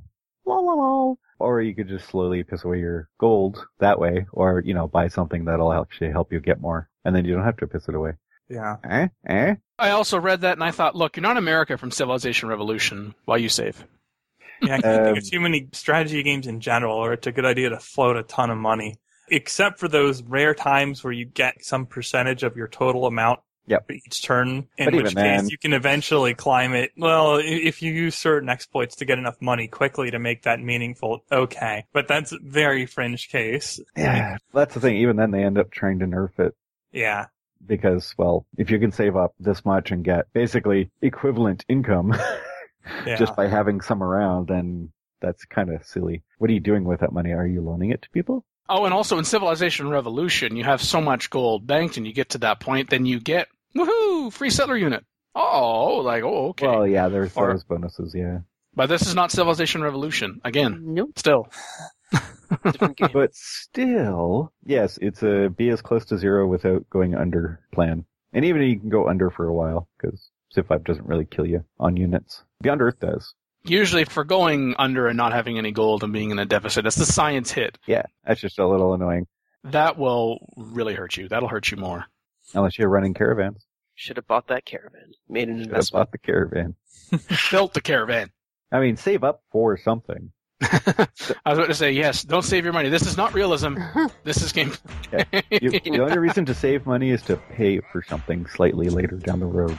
Or you could just slowly piss away your gold that way, or, you know, buy something that'll actually help you get more, and then you don't have to piss it away. Yeah. Eh? Eh? I also read that and I thought, look, you're not America from Civilization Revolution. Why you save? Yeah, I can't think of Um, too many strategy games in general, or it's a good idea to float a ton of money. Except for those rare times where you get some percentage of your total amount Yep. each turn, in But which even case then- you can eventually climb it. Well, i- if you use certain exploits to get enough money quickly to make that meaningful, okay. But that's a very fringe case. Yeah, that's the thing. Even then, they end up trying to nerf it. Yeah. Because, well, if you can save up this much and get basically equivalent income Yeah. just by having some around, then that's kind of silly. What are you doing with that money? Are you loaning it to people? Oh, and also in Civilization Revolution, you have so much gold banked and you get to that point, then you get, woohoo, free settler unit. Oh, like, oh, okay. Well, yeah, there's Or- those bonuses, yeah. But this is not Civilization Revolution. Again, Nope. still. Different game. But still, yes, it's a be as close to zero without going under plan. And even you can go under for a while, because Civ five doesn't really kill you on units. Beyond Earth does. Usually for going under and not having any gold and being in a deficit, that's the science hit. Yeah, that's just a little annoying. That will really hurt you. That'll hurt you more. Unless you're running caravans. Should have bought that caravan. Made an Should have investment. bought the caravan. Built the caravan. I mean, save up for something. I was about to say, yes, don't save your money. This is not realism. This is game. Yeah. You, the only reason to save money is to pay for something slightly later down the road.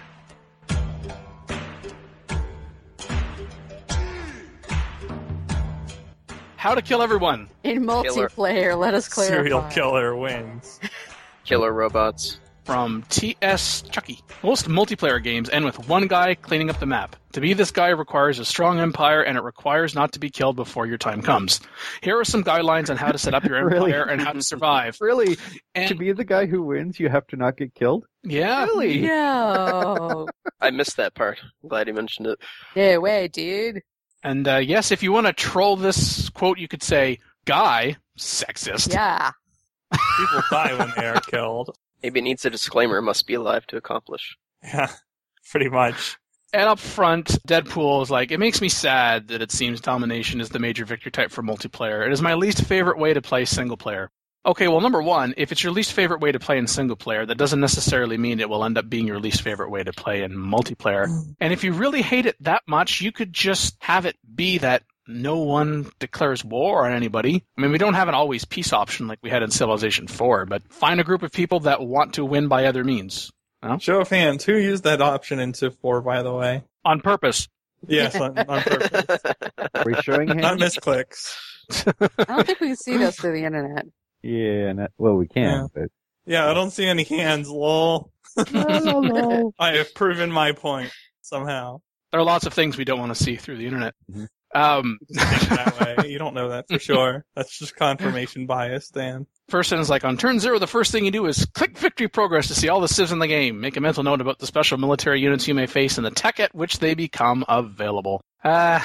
How to kill everyone. In multiplayer, let us clarify. Serial killer wins. Killer robots. From T S Chucky. Most multiplayer games end with one guy cleaning up the map. To be this guy requires a strong empire, and it requires not to be killed before your time comes. Here are some guidelines on how to set up your empire Really? and how to survive. Really? And To be the guy who wins, you have to not get killed? yeah, Really? No. I missed that part. I'm glad you mentioned it. No way, dude. and uh, yes, if you want to troll this quote, you could say, "Guy, sexist." Yeah. People die when they are killed. Maybe it needs a disclaimer. Must be alive to accomplish. Yeah, pretty much. And up front, Deadpool is like, it makes me sad that it seems domination is the major victory type for multiplayer. It is my least favorite way to play single player. Okay, well, number one, if it's your least favorite way to play in single player, that doesn't necessarily mean it will end up being your least favorite way to play in multiplayer. And if you really hate it that much, you could just have it be that no one declares war on anybody. I mean, we don't have an always peace option like we had in Civilization four, but find a group of people that want to win by other means. Well, Show of hands. Who used that option in Civ four, by the way? on purpose. Yes, on, on purpose. Are we showing hands? Not misclicks. I don't think we can see those through the internet. Yeah, not, well, we can, but Yeah, I don't see any hands, lol. no. I have proven my point, somehow. There are lots of things we don't want to see through the internet. Mhm. Um, Just think that way. You don't know that for sure. That's just confirmation bias, Dan. First sentence, like, on turn zero, the first thing you do is click victory progress to see all the civs in the game. Make a mental note about the special military units you may face and the tech at which they become available. Uh,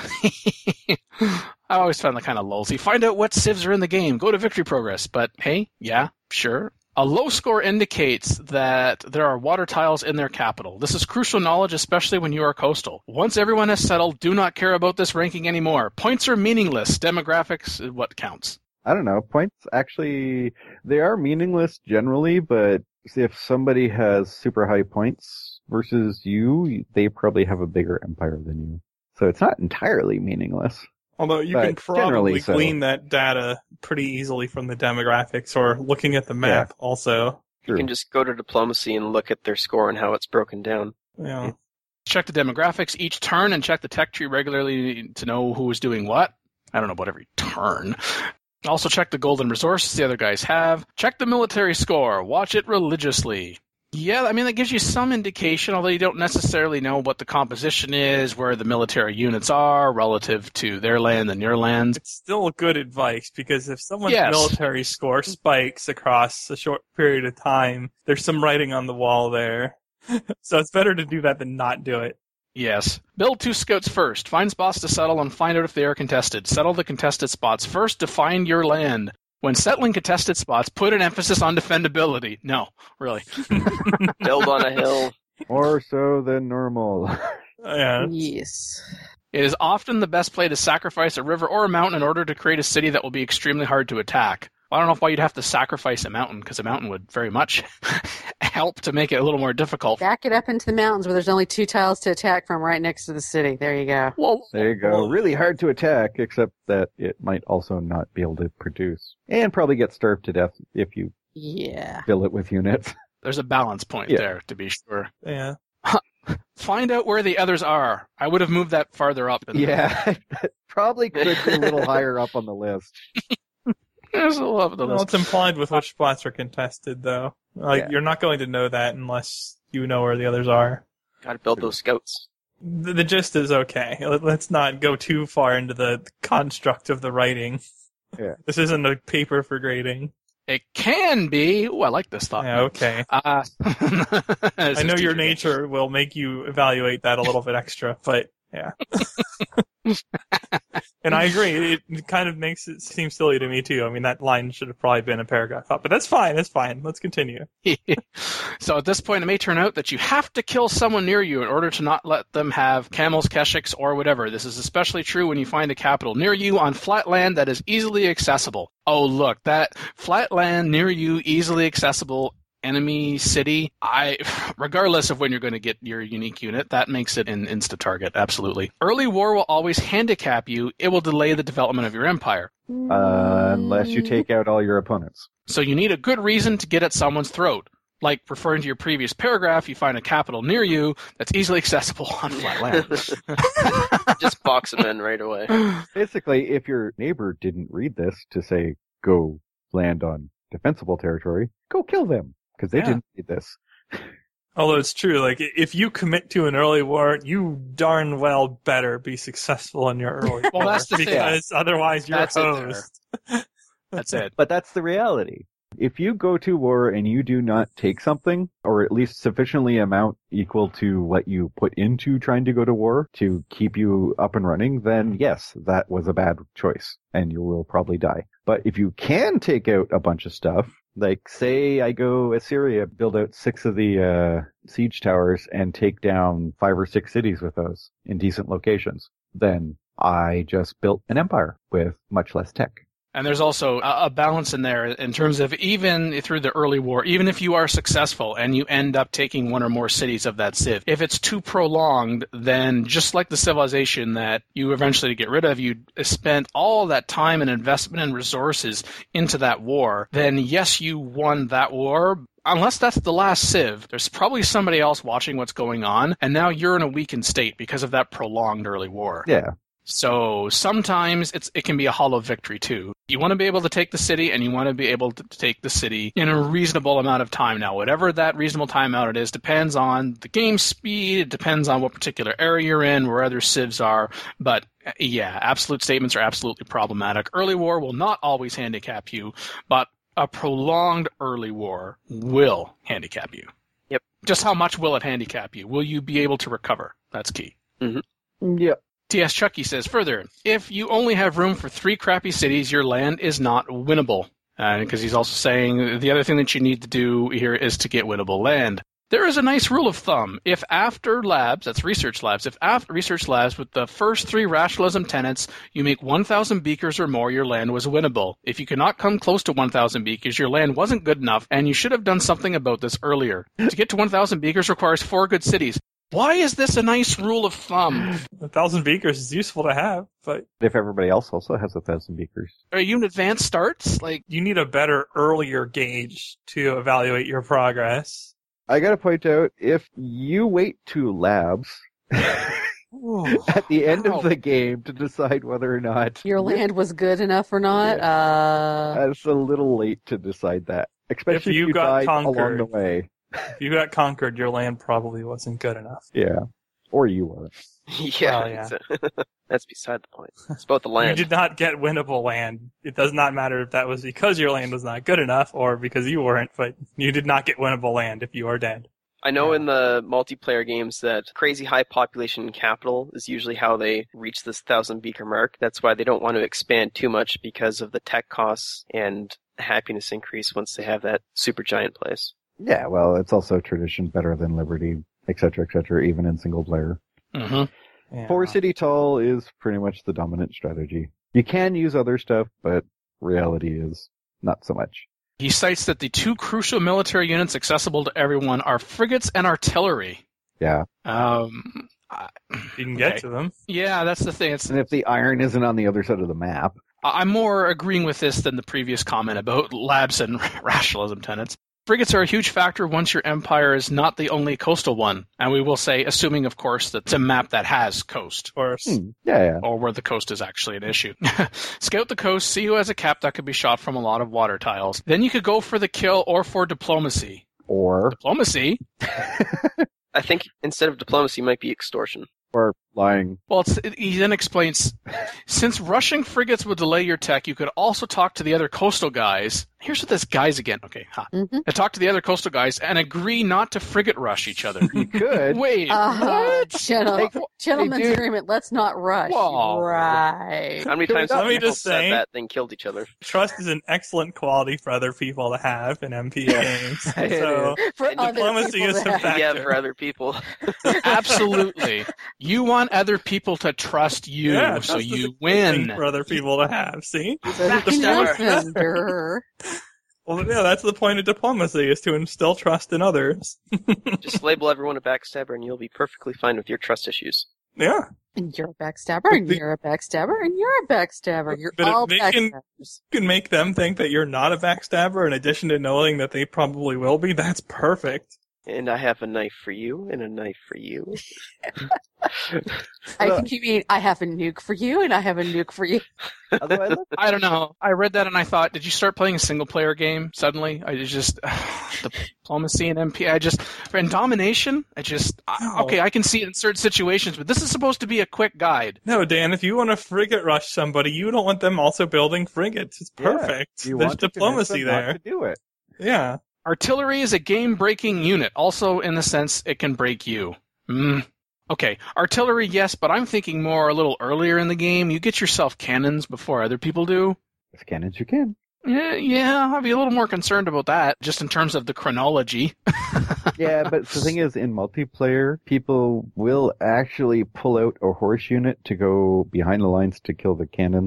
I always find that kind of lulzy. Find out what civs are in the game. Go to victory progress. But hey, yeah, sure. A low score indicates that there are water tiles in their capital. This is crucial knowledge, especially when you are coastal. Once everyone has settled, do not care about this ranking anymore. Points are meaningless. Demographics is what counts. I don't know. Points actually, they are meaningless generally, but if somebody has super high points versus you, they probably have a bigger empire than you. So it's not entirely meaningless. Although you But can generally probably so. glean that data pretty easily from the demographics or looking at the map also. You can just go to diplomacy and look at their score and how it's broken down. Yeah. Check the demographics each turn and check the tech tree regularly to know who is doing what. I don't know about every turn. Also check the golden resources the other guys have. Check the military score. Watch it religiously. Yeah, I mean, that gives you some indication, although you don't necessarily know what the composition is, where the military units are relative to their land and your land. It's still good advice because if someone's Yes. military score spikes across a short period of time, there's some writing on the wall there. So it's better to do that than not do it. Yes. Build two scouts first. Find spots to settle and find out if they are contested. Settle the contested spots first. Define your land. When settling contested spots, put an emphasis on defendability. No, really. Build on a hill. More so than normal. Yeah. Yes. It is often the best play to sacrifice a river or a mountain in order to create a city that will be extremely hard to attack. I don't know why you'd have to sacrifice a mountain, because a mountain would very much help to make it a little more difficult. Back it up into the mountains where there's only two tiles to attack from right next to the city. There you go. Well, There you go. Really hard to attack, except that it might also not be able to produce. And probably get starved to death if you Yeah. fill it with units. there's a balance point Yeah. there, to be sure. Yeah. Find out where the others are. I would have moved that farther up. In Yeah, probably could be a little higher up on the list. There's a lot of the Well, list. it's implied with which spots are contested, though. Like, Yeah. you're not going to know that unless you know where the others are. Gotta build those scouts. The, the gist is okay. Let- Let's not go too far into the construct of the writing. Yeah. This isn't a paper for grading. It can be. Ooh, I like this thought. Yeah, okay. Uh, I know your nature will make you evaluate that a little bit extra, but yeah. And I agree. It kind of makes it seem silly to me too. I mean, that line should have probably been a paragraph up, but that's fine. That's fine. Let's continue. So at this point, it may turn out that you have to kill someone near you in order to not let them have camels, keshiks, or whatever. This is especially true when you find a capital near you on flat land that is easily accessible. Oh, look, that flat land near you, easily accessible enemy city. I, regardless of when you're going to get your unique unit, that makes it an insta target. Absolutely. Early war will always handicap you. It will delay the development of your empire. Uh, unless you take out all your opponents. So you need a good reason to get at someone's throat. Like referring to your previous paragraph, you find a capital near you that's easily accessible on flat land. Just box them in right away. Basically, if your neighbor didn't read this to say, go land on defensible territory, go kill them. Because they Yeah. didn't read this. Although it's true, like, if you commit to an early war, you darn well better be successful in your early Well, war. that's the thing. Because otherwise you're That's it there. hosed. That's it. But that's the reality. If you go to war and you do not take something, or at least sufficiently amount equal to what you put into trying to go to war to keep you up and running, then yes, that was a bad choice, and you will probably die. But if you can take out a bunch of stuff, like say I go Assyria, build out six of the uh, siege towers and take down five or six cities with those in decent locations, then I just built an empire with much less tech. And there's also a, a balance in there in terms of even through the early war, even if you are successful and you end up taking one or more cities of that civ, if it's too prolonged, then just like the civilization that you eventually get rid of, you spent all that time and investment and resources into that war, then yes, you won that war. Unless that's the last civ, there's probably somebody else watching what's going on, and now you're in a weakened state because of that prolonged early war. Yeah. So sometimes it's it can be a hollow victory too. You want to be able to take the city, and you want to be able to take the city in a reasonable amount of time. Now, whatever that reasonable time out it is depends on the game speed, it depends on what particular area you're in, where other civs are, but yeah, absolute statements are absolutely problematic. Early war will not always handicap you, but a prolonged early war will handicap you. Yep. Just how much will it handicap you? Will you be able to recover? That's key. Mm-hmm. Yep. T S Chucky says further, if you only have room for three crappy cities, your land is not winnable. Because uh, he's also saying the other thing that you need to do here is to get winnable land. There is a nice rule of thumb. If after labs, that's research labs, if after research labs with the first three rationalism tenets, you make one thousand beakers or more, your land was winnable. If you cannot come close to one thousand beakers, your land wasn't good enough, and you should have done something about this earlier. To get to one thousand beakers requires four good cities. Why is this a nice rule of thumb? A thousand beakers is useful to have, but If everybody else also has a thousand beakers. Are you in advanced starts? Like, you need a better earlier gauge to evaluate your progress. I gotta point out, if you wait to labs at the end wow. of the game to decide whether or not Your land was good enough or not? Uh, it's a little late to decide that. Especially If if you you, got died along conquered. the way. If you got conquered, your land probably wasn't good enough. Yeah. Or you were. Yeah, Well, yeah. it's- that's beside the point. It's about the You land. did not get winnable land. It does not matter if that was because your land was not good enough or because you weren't, but you did not get winnable land if you are dead. I know Yeah. in the multiplayer games that crazy high population capital is usually how they reach this thousand beaker mark. That's why they don't want to expand too much because of the tech costs and happiness increase once they have that super giant place. Yeah, well, it's also tradition better than liberty, et cetera, et cetera, even in single player. mm-hmm. Yeah. Four city tall is pretty much the dominant strategy. You can use other stuff, but reality is not so much. He cites that the two crucial military units accessible to everyone are frigates and artillery. Yeah. Um, I- You can get okay. to them. Yeah, that's the thing. It's And if the iron isn't on the other side of the map, I'm more agreeing with this than the previous comment about labs and rationalism tenets. Frigates are a huge factor once your empire is not the only coastal one. And we will say, assuming, of course, that it's a map that has coast, Of course. hmm, yeah, yeah. or where the coast is actually an issue. Scout the coast, see who has a cap that could be shot from a lot of water tiles. Then you could go for the kill or for diplomacy. Or, Diplomacy? I think instead of diplomacy might be extortion. or lying. Well, it's, it, he then explains, since rushing frigates would delay your tech, you could also talk to the other coastal guys. Here's what this guy's again. Okay, ha. mhm. And talk to the other coastal guys and agree not to frigate rush each other. You could. Wait, Uh, what? gentle- Hey, gentlemen's dude. agreement. Let's not rush. Whoa. Right. How many Can we times not- have Let me people just said say- that then killed each other? Trust is an excellent quality for other people to have in M P games. It So For And other diplomacy people is to a have- fact. Yeah, Factor. for other people. Absolutely. You want other people to trust you, yeah, so trust is a you good thing win. for other people to have. See? So he can Backstabber. listen, grr. Well, yeah, that's the point of diplomacy, is to instill trust in others. Just label everyone a backstabber and you'll be perfectly fine with your trust issues. Yeah. And you're a backstabber, and the- you're a backstabber, and you're a backstabber. You're But if all they can- backstabbers. You can make them think that you're not a backstabber in addition to knowing that they probably will be. That's perfect. And I have a knife for you and a knife for you. I think you mean I have a nuke for you, and I have a nuke for you. Although I look- I don't know. I read that and I thought, did you start playing a single player game suddenly? I just diplomacy and M P. I just and domination. I just I, No. okay. I can see it in certain situations, but this is supposed to be a quick guide. No, Dan, if you want to frigate rush somebody, you don't want them also building frigates. It's Yeah, perfect. you There's want to convince diplomacy them not there. to do it. Yeah. Artillery is a game-breaking unit, also in the sense it can break you. Mm. Okay, artillery, yes, but I'm thinking more a little earlier in the game. You get yourself cannons before other people do. As cannons you can. Yeah, yeah, I'd be a little more concerned about that, just in terms of the chronology. Yeah, but the thing is, in multiplayer, people will actually pull out a horse unit to go behind the lines to kill the cannons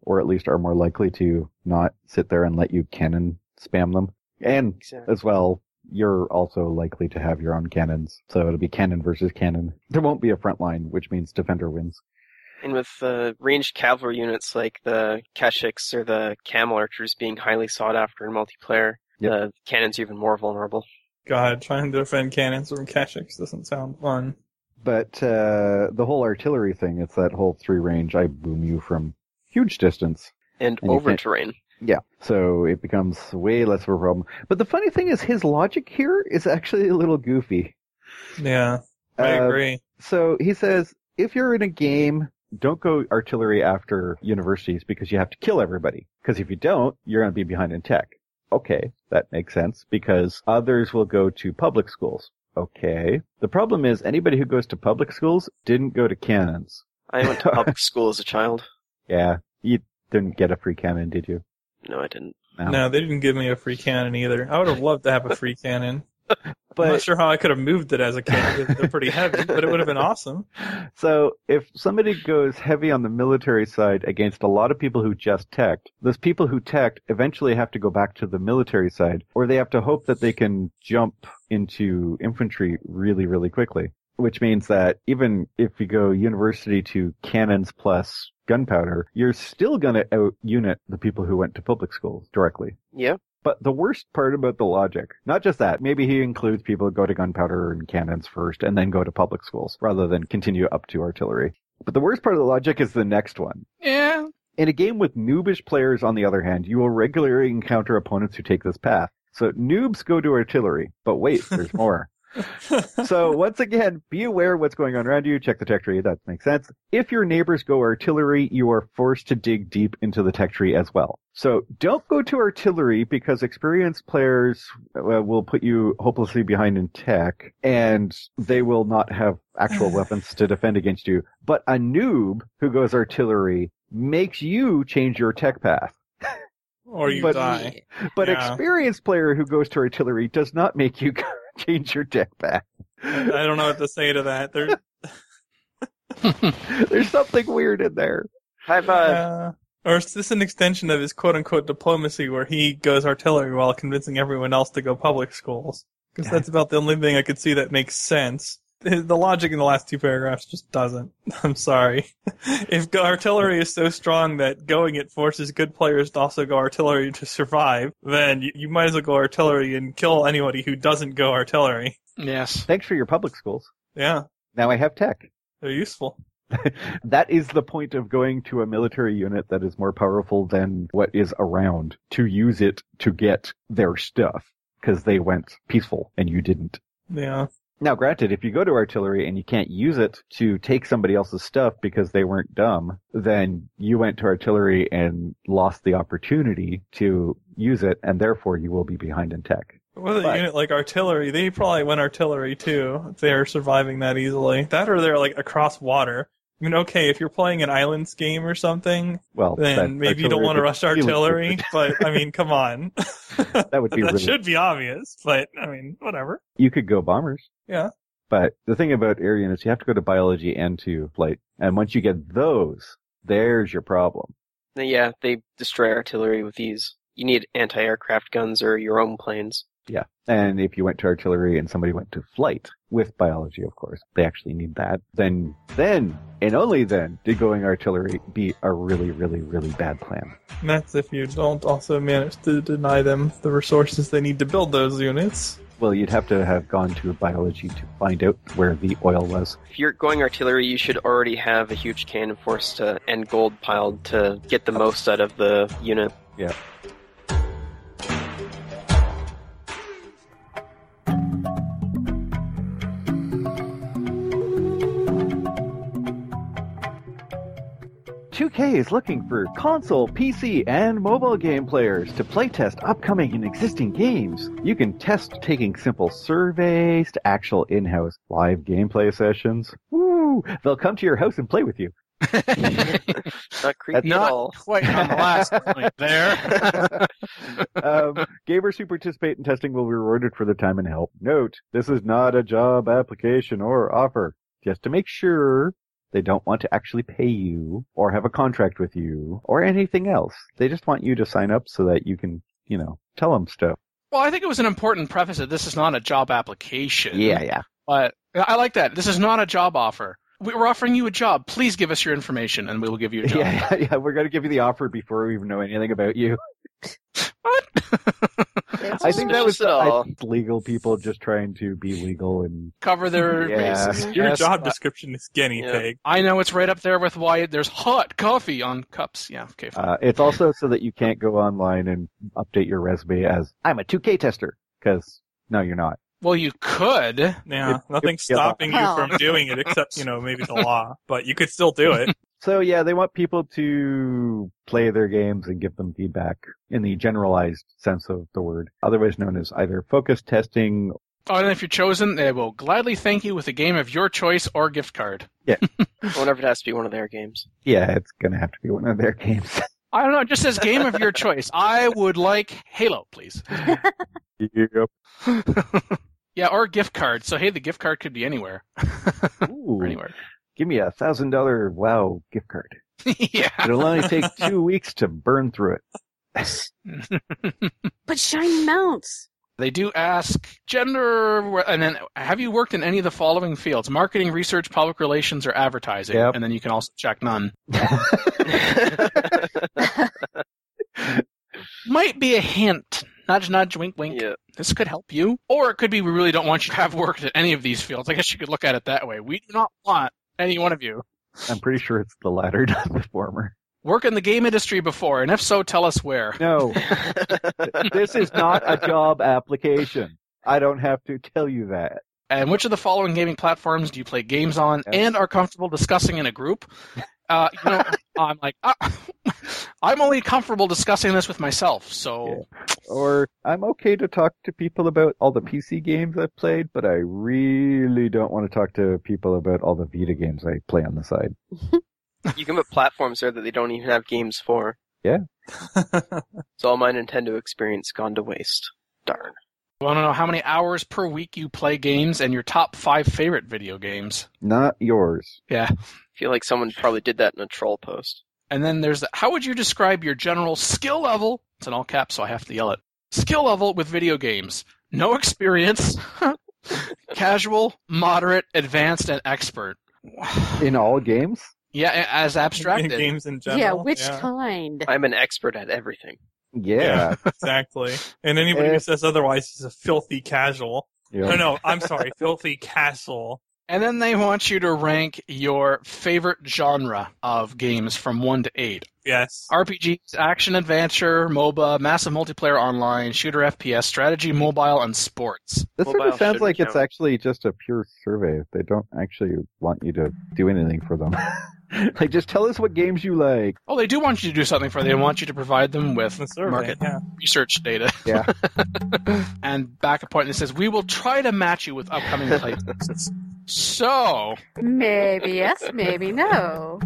or at least are more likely to not sit there and let you cannon spam them. And Exactly. as well, you're also likely to have your own cannons. So it'll be cannon versus cannon. There won't be a front line, which means defender wins. And with uh, ranged cavalry units like the Keshiks or the Camel Archers being highly sought after in multiplayer, Yep. the cannons are even more vulnerable. God, trying to defend cannons from Keshiks doesn't sound fun. But uh, the whole artillery thing, it's that whole three range, I boom you from huge distance. And, And you over can't- terrain. Yeah, so it becomes way less of a problem. But the funny thing is, his logic here is actually a little goofy. Yeah, I Uh, agree. So he says, if you're in a game, don't go artillery after universities because you have to kill everybody. Because if you don't, you're going to be behind in tech. Okay, that makes sense because others will go to public schools. Okay. The problem is anybody who goes to public schools didn't go to cannons. I went to public school as a child. Yeah, you didn't get a free cannon, did you? No, I didn't. No, they didn't give me a free cannon either. I would have loved to have a free cannon. I'm But not sure how I could have moved it as a kid. They're pretty heavy, but it would have been awesome. So if somebody goes heavy on the military side against a lot of people who just teched, those people who teched eventually have to go back to the military side, or they have to hope that they can jump into infantry really, really quickly. Which means that even if you go university to cannons plus gunpowder, you're still going to out-unit the people who went to public schools directly. Yeah. But the worst part about the logic, not just that, maybe he includes people who go to gunpowder and cannons first and then go to public schools rather than continue up to artillery. But the worst part of the logic is the next one. Yeah. In a game with noobish players, on the other hand, you will regularly encounter opponents who take this path. So noobs go to artillery, but wait, there's more. So once again, be aware of what's going on around you. Check the tech tree. That makes sense. If your neighbors go artillery, you are forced to dig deep into the tech tree as well. So don't go to artillery because experienced players uh, will put you hopelessly behind in tech and they will not have actual weapons to defend against you. But a noob who goes artillery makes you change your tech path. Or you But- die. But Yeah. experienced player who goes to artillery does not make you change your tech path. I don't know what to say to that. There's, There's something weird in there. I've, uh, uh, or is this an extension of his quote-unquote diplomacy where he goes artillery while convincing everyone else to go public schools? Because that's about the only thing I could see that makes sense. The the logic in the last two paragraphs just doesn't. I'm sorry. If go- artillery is so strong that going it forces good players to also go artillery to survive, then you, you might as well go artillery and kill anybody who doesn't go artillery. Yes. Thanks for your public schools. Yeah, Now I have tech. they're useful. That is the point of going to a military unit that is more powerful than what is around, to use it to get their stuff, because they went peaceful and you didn't. Yeah. Now, granted, if you go to artillery and you can't use it to take somebody else's stuff because they weren't dumb, then you went to artillery and lost the opportunity to use it, and therefore you will be behind in tech. With a But- unit like artillery, they probably went artillery too, if they're surviving that easily. That or they're like across water. I mean, okay, if you're playing an islands game or something, Well, then that maybe you don't artillery want to would rush really artillery, different. but I mean, come on. That would be That really- should be obvious, but I mean, whatever. You could go bombers. Yeah. But the thing about air units, you have to go to biology and to flight. And once you get those, there's your problem. yeah, they destroy artillery with ease. You need anti-aircraft guns or your own planes. Yeah. And if you went to artillery and somebody went to flight, with biology, of course, they actually need that, then, then, and only then, did going artillery be a really, really, really bad plan. And that's if you don't also manage to deny them the resources they need to build those units. Well, you'd have to have gone to biology to find out where the oil was. If you're going artillery, you should already have a huge cannon force to, and gold piled to get the most out of the unit. Yeah. two K is looking for console, P C, and mobile game players to playtest upcoming and existing games. You can test taking simple surveys to actual in-house live gameplay sessions. Woo! They'll come to your house and play with you. Not creepy Not at all. quite on the last point there. um, gamers who participate in testing will be rewarded for their time and help. Note, this is not a job application or offer. Just to make sure They don't want to actually pay you or have a contract with you or anything else. They just want you to sign up so that you can, you know, tell them stuff. Well, I think it was an important preface that this is not a job application. Yeah, yeah. But I like that. This is not a job offer. We're offering you a job. Please give us your information, and we will give you a job. Yeah, yeah, yeah. We're going to give you the offer before we even know anything about you. What? I think that was Suspicious at all. I think legal people just trying to be legal and Cover their Yeah. bases. Your Yes, job uh, description is guinea Yeah. pig. I know it's right up there with why there's hot coffee on cups. Yeah, okay, fine. uh, it's also so that you can't go online and update your resume as I'm a two K tester because no, you're not. Well, you could. Yeah, If- nothing's if- stopping you Well. from doing it except, you know, maybe the law. But you could still do it. So yeah, they want people to play their games and give them feedback in the generalized sense of the word, otherwise known as either focus testing. Oh, and if you're chosen, they will gladly thank you with a game of your choice or gift card. I wonder if it has to be one of their games. Yeah, it's gonna have to be one of their games. I don't know, it just says game of your choice. I would like Halo, please. Yep. Yeah, or a gift card. So, hey, the gift card could be anywhere. Ooh, or anywhere. give me a thousand dollar WoW gift card. Yeah. It'll only take two weeks to burn through it. But shiny mounts. They do ask gender, and then have you worked in any of the following fields? Marketing, research, public relations, or advertising? Yep. And then you can also check none. Might be a hint. Nudge, nudge, wink, wink. Yeah. This could help you. Or it could be we really don't want you to have worked at any of these fields. I guess you could look at it that way. We do not want any one of you. I'm pretty sure it's the latter, not the former. Work in the game industry before, and if so, tell us where. No, this is not a job application. I don't have to tell you that. And which of the following gaming platforms do you play games on Yes. and are comfortable discussing in a group? Uh, you know, I'm like, uh, I'm only comfortable discussing this with myself, so Or I'm okay to talk to people about all the P C games I've played, but I really don't want to talk to people about all the Vita games I play on the side. You can put platforms there that they don't even have games for. Yeah. So all my Nintendo experience gone to waste. Darn. I want to know how many hours per week you play games and your top five favorite video games. Not yours. Yeah. I feel like someone probably did that in a troll post. And then there's the, how would you describe your general skill level? It's in all caps, so I have to yell it. Skill level with video games. No experience. Casual, moderate, advanced, and expert. In all games? Yeah, as In abstracted. games in general. Yeah, which yeah. kind? I'm an expert at everything. Yeah. exactly. And anybody Eh. who says otherwise is a filthy casual. Yeah. No, no, I'm sorry, filthy castle. And then they want you to rank your favorite genre of games from one to eight. Yes. R P Gs, action adventure, MOBA, massive multiplayer online, shooter F P S, strategy, mobile, and sports. This sort Mobile of sounds shouldn't like it's count. actually just a pure survey. They don't actually want you to do anything for them. Like, just tell us what games you like. Oh, they do want you to do something for them. They want you to provide them with The survey, market yeah. research data. Yeah. And back a point that says, we will try to match you with upcoming playlists. So, Maybe yes, maybe no.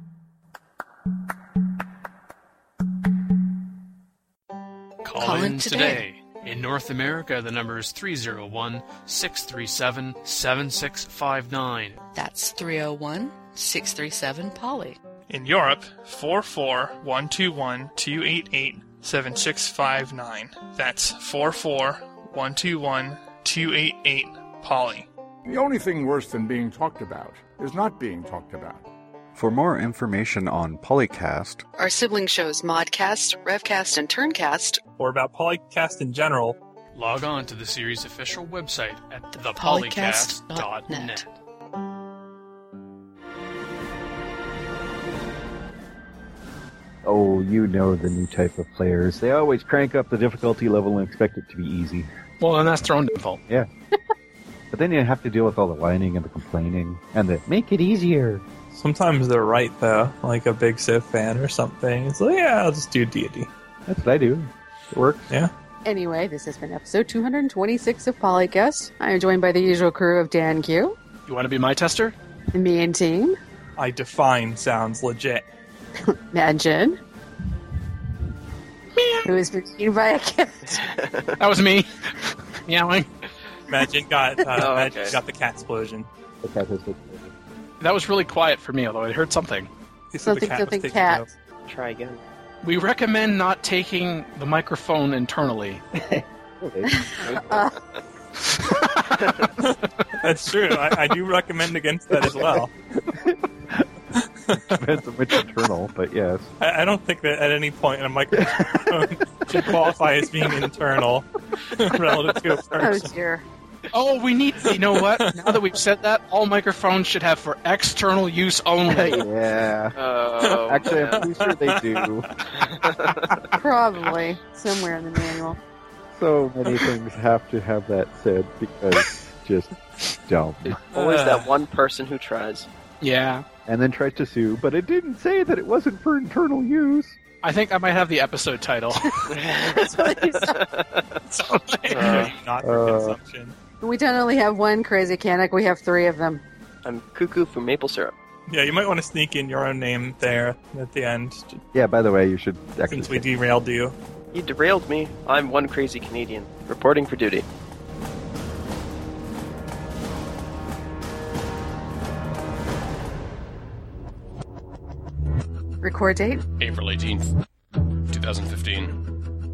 call, Call in in today. In North America, the number is three oh one, six three seven, seven six five nine. That's three oh one, six three seven, Polly. In Europe, four four one two one two eight eight seven six five nine. That's four four one two one two eight eight, Polly. The only thing worse than being talked about is not being talked about. For more information on Polycast, Our sibling shows Modcast, Revcast, and Turncast. Or about Polycast in general. Log on to the series' official website at the Polycast polycast dot dot net. net. Oh, you know the new type of players. They always crank up the difficulty level and expect it to be easy. Well, and that's their own fault. Yeah. But then you have to deal with all the whining and the complaining and the make it easier. Sometimes they're right, though. Like a big Civ fan or something. It's like, yeah, I'll just do D and D. That's what I do. It works. Yeah. Anyway, this has been episode two hundred twenty-six of Polycast. I am joined by the usual crew of Dan Q, You want to be my tester? me and team, I define sounds legit. Mad Jen, who is being by a cat. That was me. Meowing. Imagine got uh, Oh, Imagine okay. got the cat explosion. The cat has to- That was really quiet for me, although I heard something. He said the Something, cat was something, taking cat. notes. Try again. We recommend not taking the microphone internally. Uh, That's true. I, I do recommend against that as well. Depends on which internal, but yes. I, I don't think that at any point a microphone should qualify as being internal relative to a oh person. dear. Oh, we need. You know what? Now that we've said that, all microphones should have for external use only. Yeah. Oh, Actually, man. I'm pretty sure they do. Probably somewhere in the manual. So many things have to have that said because just dumb. Always Uh. that one person who tries. Yeah, And then tries to sue, but it didn't say that it wasn't for internal use. I think I might have the episode title. That's what he said. Uh, Not for Uh. consumption. We don't only have one crazy Canuck, we have three of them. I'm Cuckoo from Maple Syrup. Yeah, you might want to sneak in your own name there at the end, Yeah, by the way, you should actually since we derailed you. You derailed me. I'm one crazy Canadian, reporting for duty. Record date? April eighteenth, twenty fifteen.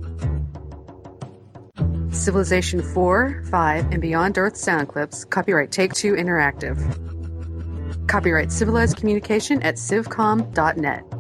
Civilization four, five, and Beyond Earth sound clips. Copyright Take-Two Interactive. Copyright Civilized Communication at civcom dot net.